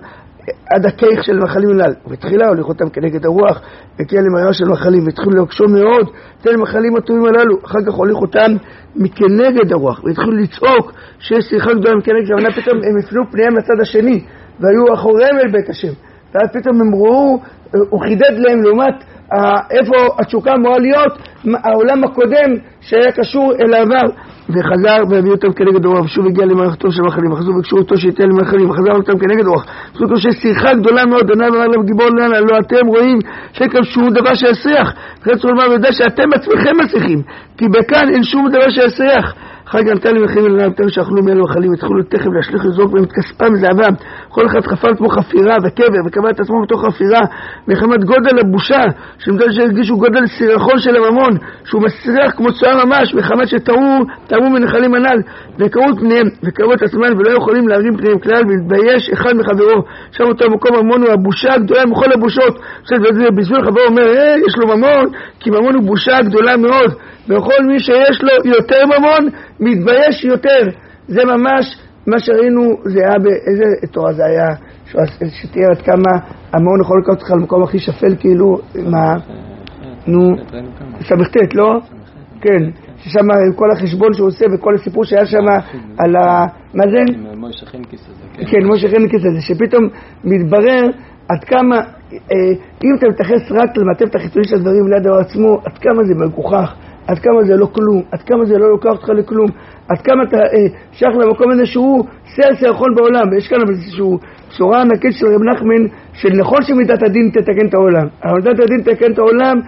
עד הכיך של מחלים הלל, ובתחילה הוליך אותם כנגד הרוח, וכי אלה מראה של מחלים, והתחילו להקשו מאוד, תן מחלים הטובים הללו, אחר כך הוליך אותם מכנגד הרוח, והתחילו לצעוק שיש שיחה גדולה מכנגד, אבל פתאום הם הפנו פניהם לצד השני, והיו אחוריהם אל בית השם, ואז פתאום הם ראו, הוא חידד להם לעומת איפה התשוקה אמורה להיות, העולם הקודם שהיה קשור אל העבר, וחזר והביא אותם כנגד הרוח, ושוב הגיע למערכתו של מחלים, וחזרו ובקשו אותו שייתן למחלים, וחזר אותם כנגד הרוח, וחזרו שיש שיחה גדולה מאוד, ענה ואמר להם גיבור לענה, לא אתם רואים שאין כאן שום דבר שיסריח, וכן צריך לומר וידע שאתם עצמכם מצליחים, כי בכאן אין שום דבר שיסריח. אחר כך נתן למחים ולנם תר שאכלו מאלו החלים, התחילו תכף להשליך לזרוק בהם את כספם זהבם, כל אחד חפר כמו חפירה וקבר, וקבע את עצמו בתוך חפירה, מחמת גודל הבושה, שמדל שהרגישו גודל סירחון של הממון, שהוא מסריח כמו צועה ממש, מחמת שתראו, תראו מנחלים הנ"ל, וקראו את פניהם, וקראו את עצמם, ולא יכולים להרים פניהם כלל, ולהתבייש אחד מחברו, שם אותו המקום ממון הוא הבושה הגדולה מכל הבושות, בזמן חברו אומר, אה, יש לו ממון, כי ממון הוא בושה גדולה מאוד, וכל מי שיש לו יותר ממון, מתבייש יותר. זה ממש מה שראינו, זה היה באיזה תורה זה היה, שתהיה עד כמה המון יכול לקרוא אותך למקום הכי שפל, כאילו, מה? נו, סמכתת, לא? כן, ששם כל החשבון שהוא עושה וכל הסיפור שהיה שם על ה... מה זה? מוישה חנקיס הזה. כן, מוישה חנקיס הזה, שפתאום מתברר עד כמה, אם אתה מתייחס רק למטף החיצוני של הדברים ליד הדבר עצמו, עד כמה זה מגוחך, עד כמה זה לא כלום, עד כמה זה לא לוקח אותך לכלום, עד כמה אתה אה, שייך למקום הזה שהוא סר סרחון בעולם. ויש כאן איזשהו בשורה ענקית של רב נחמן, של נכון שמידת הדין תתקן את העולם, אבל מידת הדין תתקן את העולם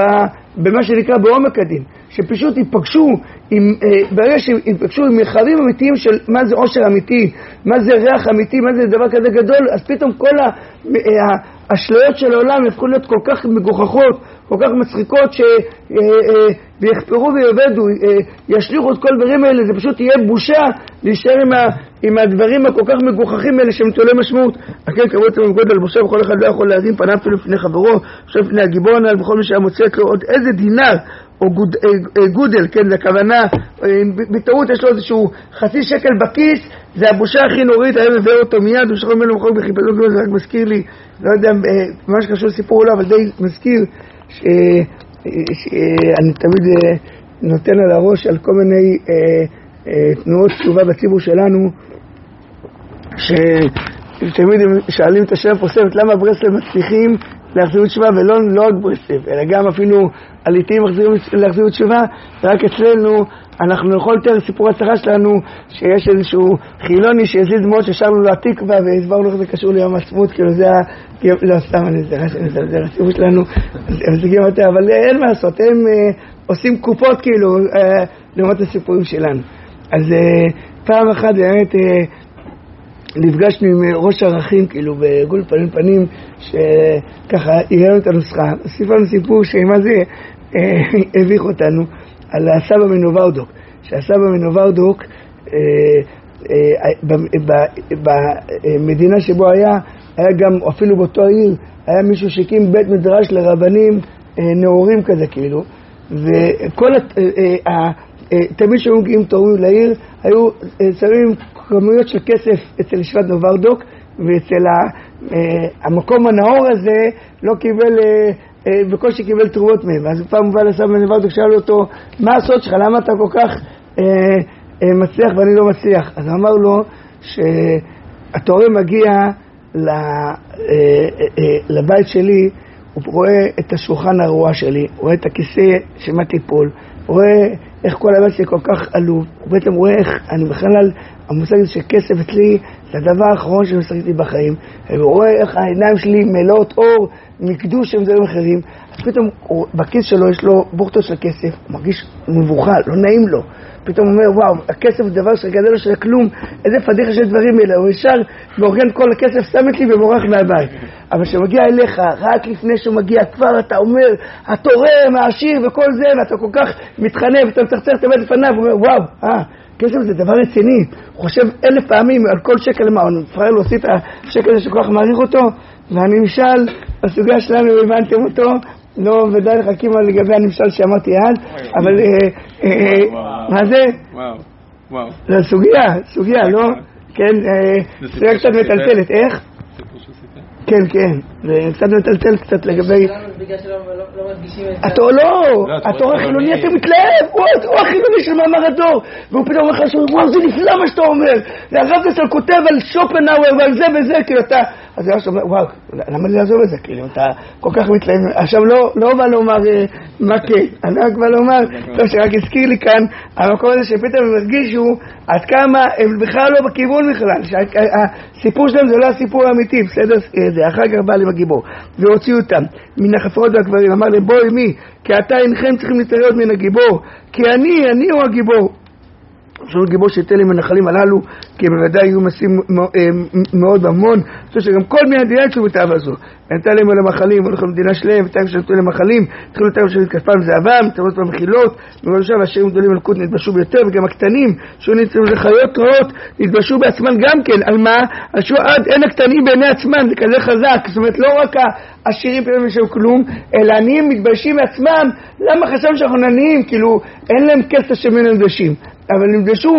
במה שנקרא בעומק הדין, שפשוט ייפגשו עם, אה, ברגע שיפגשו עם מרחבים אמיתיים של מה זה עושר אמיתי, מה זה ריח אמיתי, מה זה דבר כזה גדול, אז פתאום כל ה, אה, האשליות של העולם יפכו להיות כל כך מגוחכות, כל כך מצחיקות, ש... אה, אה, ויחפרו ויובדו, אה, ישליחו את כל הדברים האלה, זה פשוט יהיה בושה להישאר עם, ה... עם הדברים הכל כך מגוחכים האלה שהם תולה משמעות. הכן קראו את המגוד על בושה, וכל אחד לא יכול להרים פניו אפילו לפני חברו, עכשיו לפני הגיבור הנ"ל, וכל מי שהיה מוצאת לו עוד איזה דינר או גוד, אה, גודל, כן, זה הכוונה, אה, בטעות יש לו איזשהו חצי שקל בכיס, זה הבושה הכי נורית, היה מבאר אותו מיד, ושחור ממנו מחוק בחיפזון, זה רק מזכיר לי, לא יודע, אה, מה שקשור לסיפור לא, אבל די מזכיר ש... שאני תמיד אה, נותן על הראש על כל מיני אה, אה, תנועות תשובה בציבור שלנו, שתמיד הם שואלים את השאלה פוספת, למה ברסלב מצליחים להחזירות תשובה, ולא לא רק ברסלב, אלא גם אפילו עליתים להחזירות תשובה, ורק אצלנו אנחנו יכול יותר סיפור הצלחה שלנו, שיש איזשהו חילוני שהזיז מאוד ששרנו לו התקווה, והסברנו איך זה קשור ליום העצמאות, כאילו זה ה... לא סתם, זה הסיפור שלנו, אבל אין מה לעשות, הם עושים קופות כאילו, לעומת הסיפורים שלנו. אז פעם אחת באמת נפגשנו עם ראש הערכים, כאילו, בגול פנים פנים, שככה הראינו את הנוסחה. סיפרנו סיפור שמה זה הביך אותנו, על הסבא מנוברדוק. שהסבא מנוברדוק, במדינה שבו היה, היה גם, אפילו באותו העיר, היה מישהו שהקים בית מדרש לרבנים נאורים כזה, כאילו, וכל, תמיד שהיו מגיעים תורים לעיר, היו שמים כמויות של כסף אצל ישיבת נוברדוק, ואצל המקום הנאור הזה לא קיבל, בקושי קיבל תרומות מהם. אז פעם הוא בא לסבא מנוברדוק, שאל אותו, מה הסוד שלך? למה אתה כל כך מצליח ואני לא מצליח? אז אמר לו שהתורם מגיע לבית שלי, הוא רואה את השולחן הרוע שלי, רואה את הכיסא שמה תיפול, רואה איך כל הבית שלי כל כך עלוב, הוא בעצם רואה איך אני בכלל, המושג הזה שכסף אצלי זה הדבר האחרון שמשחקתי בחיים, והוא רואה איך העיניים שלי מלאות אור מקדוש עם דברים אחרים, אז פתאום הוא, בכיס שלו יש לו בוכטות של כסף, הוא מרגיש מבוכה, לא נעים לו, פתאום הוא אומר וואו, הכסף זה דבר שגדל לו של כלום, איזה פדיחה של דברים אלה, הוא ישר מאורגן כל הכסף, שם את לי ומורח מהבית. אבל כשמגיע אליך, רק לפני שהוא מגיע כבר אתה אומר, התורם, העשיר וכל זה, ואתה כל כך מתחנף, ואתה מצחצח את הבית לפניו, הוא אומר וואו, אה, כסף זה דבר רציני, הוא חושב אלף פעמים על כל שקל, מה, הוא נפרד להוסיף את השקל הזה שכל כך מעריך אותו, ואני נמשל, בסוגיה שלנו הבנתם אותו, לא ודאי לחכים על לגבי הנמשל שאמרתי אז, אבל מה זה? וואו, וואו. זה סוגיה, סוגיה, לא? כן, זה קצת מטלטלת, איך? סיפור שהוא סיפר כן, כן, וקצת מטלטל קצת לגבי... בגלל שלא מדגישים את זה. התור לא, התור החילוני אתה מתלהב, הוא החילוני של מאמר הדור, והוא פתאום אומר לך, וואו, זה נפלא מה שאתה אומר, והרב דסל כותב על שופנהאואר ועל זה וזה, כאילו אתה... אז הוא אומר, וואו, למה לי לעזוב את זה? כאילו, אתה כל כך מתלהב. עכשיו, לא בא לומר מה כן, אני רק בא לומר, טוב, שרק הזכיר לי כאן, המקום הזה שפתאום הם הרגישו עד כמה הם בכלל לא בכיוון בכלל, שהסיפור שלהם זה לא הסיפור האמיתי, בסדר? זה אחר כך בא להם הגיבור, והוציאו אותם מן החפרות והגברים, אמר להם, בואי מי, כי אתה אינכם צריכים להתערב מן הגיבור, כי אני, אני הוא הגיבור. עכשיו גיבור שייתן לי מנחלים הללו, כי בוודאי יהיו מסים מאוד המון, זאת אומרת שגם כל מיני המדינה יצאו בתאווה הזו. נתן להם על המחלים, הולכו למדינה שלהם, ותאם שנתנו להם מחלים, התחילו לתאם של כספם זהבם, תאמות במחילות, ובראשם השרים גדולים מלכות נתבשו ביותר, וגם הקטנים, שהוא נצאו לחיות רעות, נתבשו בעצמם גם כן, על מה? על שהוא עד אין הקטנים בעיני עצמם, זה כזה חזק, זאת אומרת לא רק העשירים פתאום יש להם כלום, אלא עניים מתביישים מעצמם, למה חשבנו שאנחנו עניים? כאילו אין להם כסף שמין נדבשים. אבל נמדשו,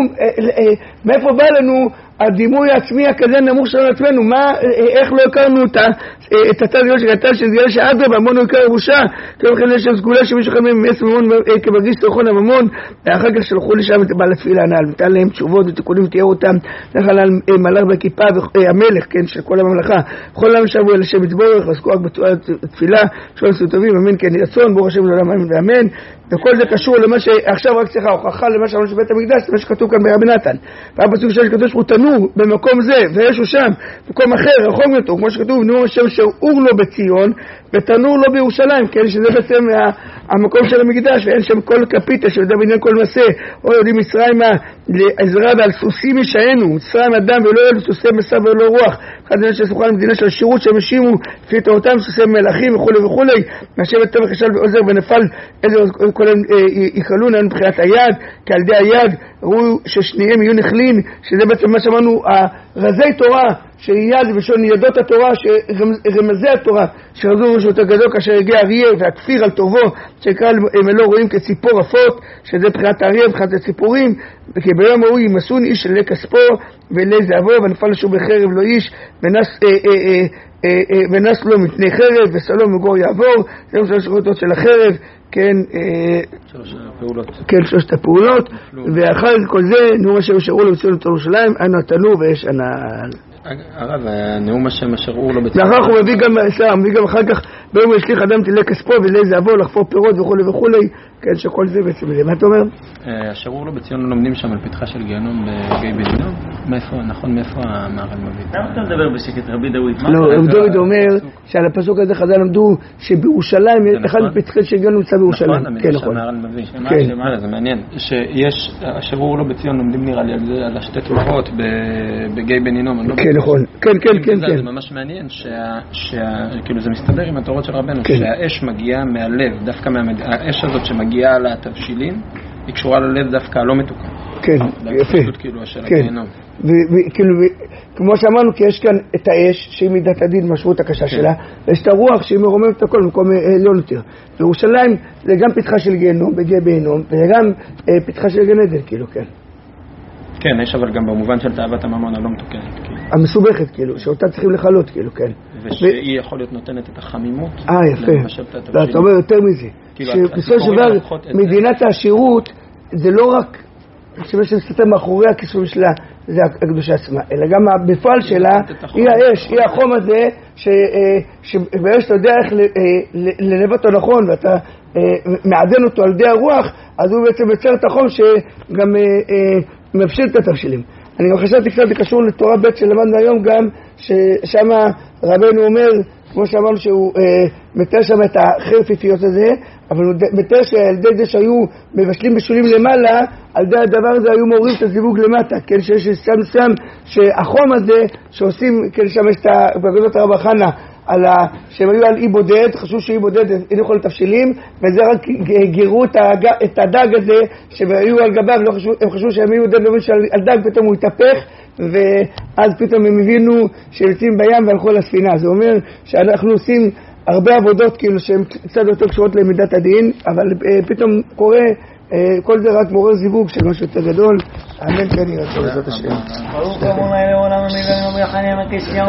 מאיפה בא לנו הדימוי העצמי הכזה נמוך שלנו לעצמנו, מה, איך לא הכרנו אותה, את הצד גדול שגדל שגדל שאדרבה, המון הוא עיקר ירושה, כאילו לכן יש סגולה שמישהו אחד מהם מייס ממון כמרגיש סרחון הממון, ואחר כך שלחו לשם את בעל התפילה הנעל, נתן להם תשובות ותיקונים ותיאר אותם, נכלל על מלאך בכיפה והמלך, כן, של כל הממלכה, כל העם שבו אל השם יתברך, ועסקו רק בתפילה, שכל עשו טובים, אמן כן ירצון, ברוך השם לעולם אמן ואמן, וכל זה קשור למה שעכשיו רק צריכה הוכחה למה שאמרנו שבית המקדש, מה שכתוב כאן ברבי נתן. והפסוק של שכתוב שהוא תנור במקום זה, וישו שם, במקום אחר, רחוק אותו, כמו שכתוב, נור השם שאור לו בציון, ותנור לו בירושלים, כן, שזה בעצם המקום של המקדש, ואין שם כל קפיטה שיודע בעניין כל מסע, או יודעים מצרים לעזרה ועל סוסים ישענו, מצרים אדם ולא יהיה סוסי מסע ולא רוח, אחד מהם שסוכה למדינה של השירות שהם השימו, לפי תורתם סוסי מלאכים וכו' וכו', מהשבת טבח ישל ועוזר ונפל, איזה כל הם יקלו נהנו מבחינת היד, כי על ידי היד ראו ששניהם יהיו נחלין, שזה בעצם מה שאמרנו, הרזי תורה שיד ושון ידות התורה, שרמזי התורה, שרזו רשות הגדול כאשר הגיע אריה והכפיר על טובו, שקרא הם לא רואים כציפור רפות, שזה בחינת האריה ובחינת הציפורים, וכי ביום ההוא ימסון איש אלי כספו ואלי זהבו, ונפל לשוב בחרב לא איש, ונס, אה, אה, אה, אה, אה, ונס לו מפני חרב, וסלום מגור יעבור, זה שלוש רותות של החרב, כן, שלוש הפעולות. כן, שלושת הפעולות, ואחר כל זה, נאום אשר ישרו לו בציון ירושלים, אנו התנור ויש הנעל. הרב, הנאום השם אשר אור לו בציון. ואחר הוא מביא גם, מביא גם אחר כך, ביום ישליך אדם תלה כספו ולי זהבו, לחפור פירות וכו' וכו', כן, שכל זה בעצם, מה אתה אומר? אשר אור לו בציון לומדים שם על פתחה של גיהנום בגיא בן-הינום? מאיפה, נכון, מאיפה המהר"ל מביא? למה אתה מדבר בשקט, רבי דוד? לא, רבי דוד אומר שעל הפסוק הזה חז"ל למדו שבירושלים, אחד מפתחי של גיהנום נמצא בירושלים. כן, נכון. זה מעניין, שיש, אשר אור לו בציון לומדים נראה לי על השתי תלוחות בגיא בן-הינום. כן, נכון. כן, כן, כן. זה ממש מעניין, כאילו זה מסתדר עם התורות של רבנו, שהאש מגיעה מהלב, דווקא האש הזאת שמגיעה לתבשילים, היא קשורה ללב דווקא לא מתוקה. כן, יפה. כן. וכאילו, כמו שאמרנו, כי יש כאן את האש, שהיא מידת הדין, משמעות הקשה שלה, ויש את הרוח שהיא מרוממת את הכל, במקום עליון יותר. בירושלים זה גם פתחה של גיהנום, בגיא בן-הינום, וזה גם פתחה של גן עדן, כאילו, כן. כן, יש אבל גם במובן של תאוות הממון הלא מתוקנת, כאילו. המסובכת, כאילו, שאותה צריכים לחלות, כאילו, כן. ושהיא יכול להיות נותנת את החמימות. אה, יפה. ואתה אומר יותר מזה. שבסופו של דבר, מדינת העשירות, זה לא רק שמה שמסתתר מאחורי הכיסוי שלה, זה הקדושה עצמה, אלא גם בפועל שלה, היא האש, היא החום הזה, שבאש אתה יודע איך לנבא אותו נכון, ואתה מעדן אותו על ידי הרוח, אז הוא בעצם יוצר את החום שגם מבשיל את התבשילים. אני גם חשבתי קצת, זה קשור לתורה ב' שלמדנו היום גם, ששם רבנו אומר, כמו שאמרנו שהוא אה, מתאר שם את החרפיפיות הזה, אבל הוא מתאר שעל ידי זה שהיו מבשלים בשולים למעלה, על ידי הדבר הזה היו מורידים את הזיווג למטה, כן, שיש שם שם שהחום הזה שעושים, כן, שם יש את בגדות הרב חנה, על ה... שהם היו על אי בודד, חשבו שאי בודד אין יכול לתבשילים, וזה רק גירו את, הג... את הדג הזה שהיו על גביו, לא חשבו... הם חשבו שהם היו בודד, לא שעל דג פתאום הוא התהפך, ואז פתאום הם הבינו שיוצאים בים והלכו לספינה. זה אומר שאנחנו עושים הרבה עבודות כאילו שהן קצת יותר קשורות למידת הדין, אבל פתאום קורה, כל זה רק מעורר זיווג של משהו יותר גדול. אמן כן ירצה בעזרת השם.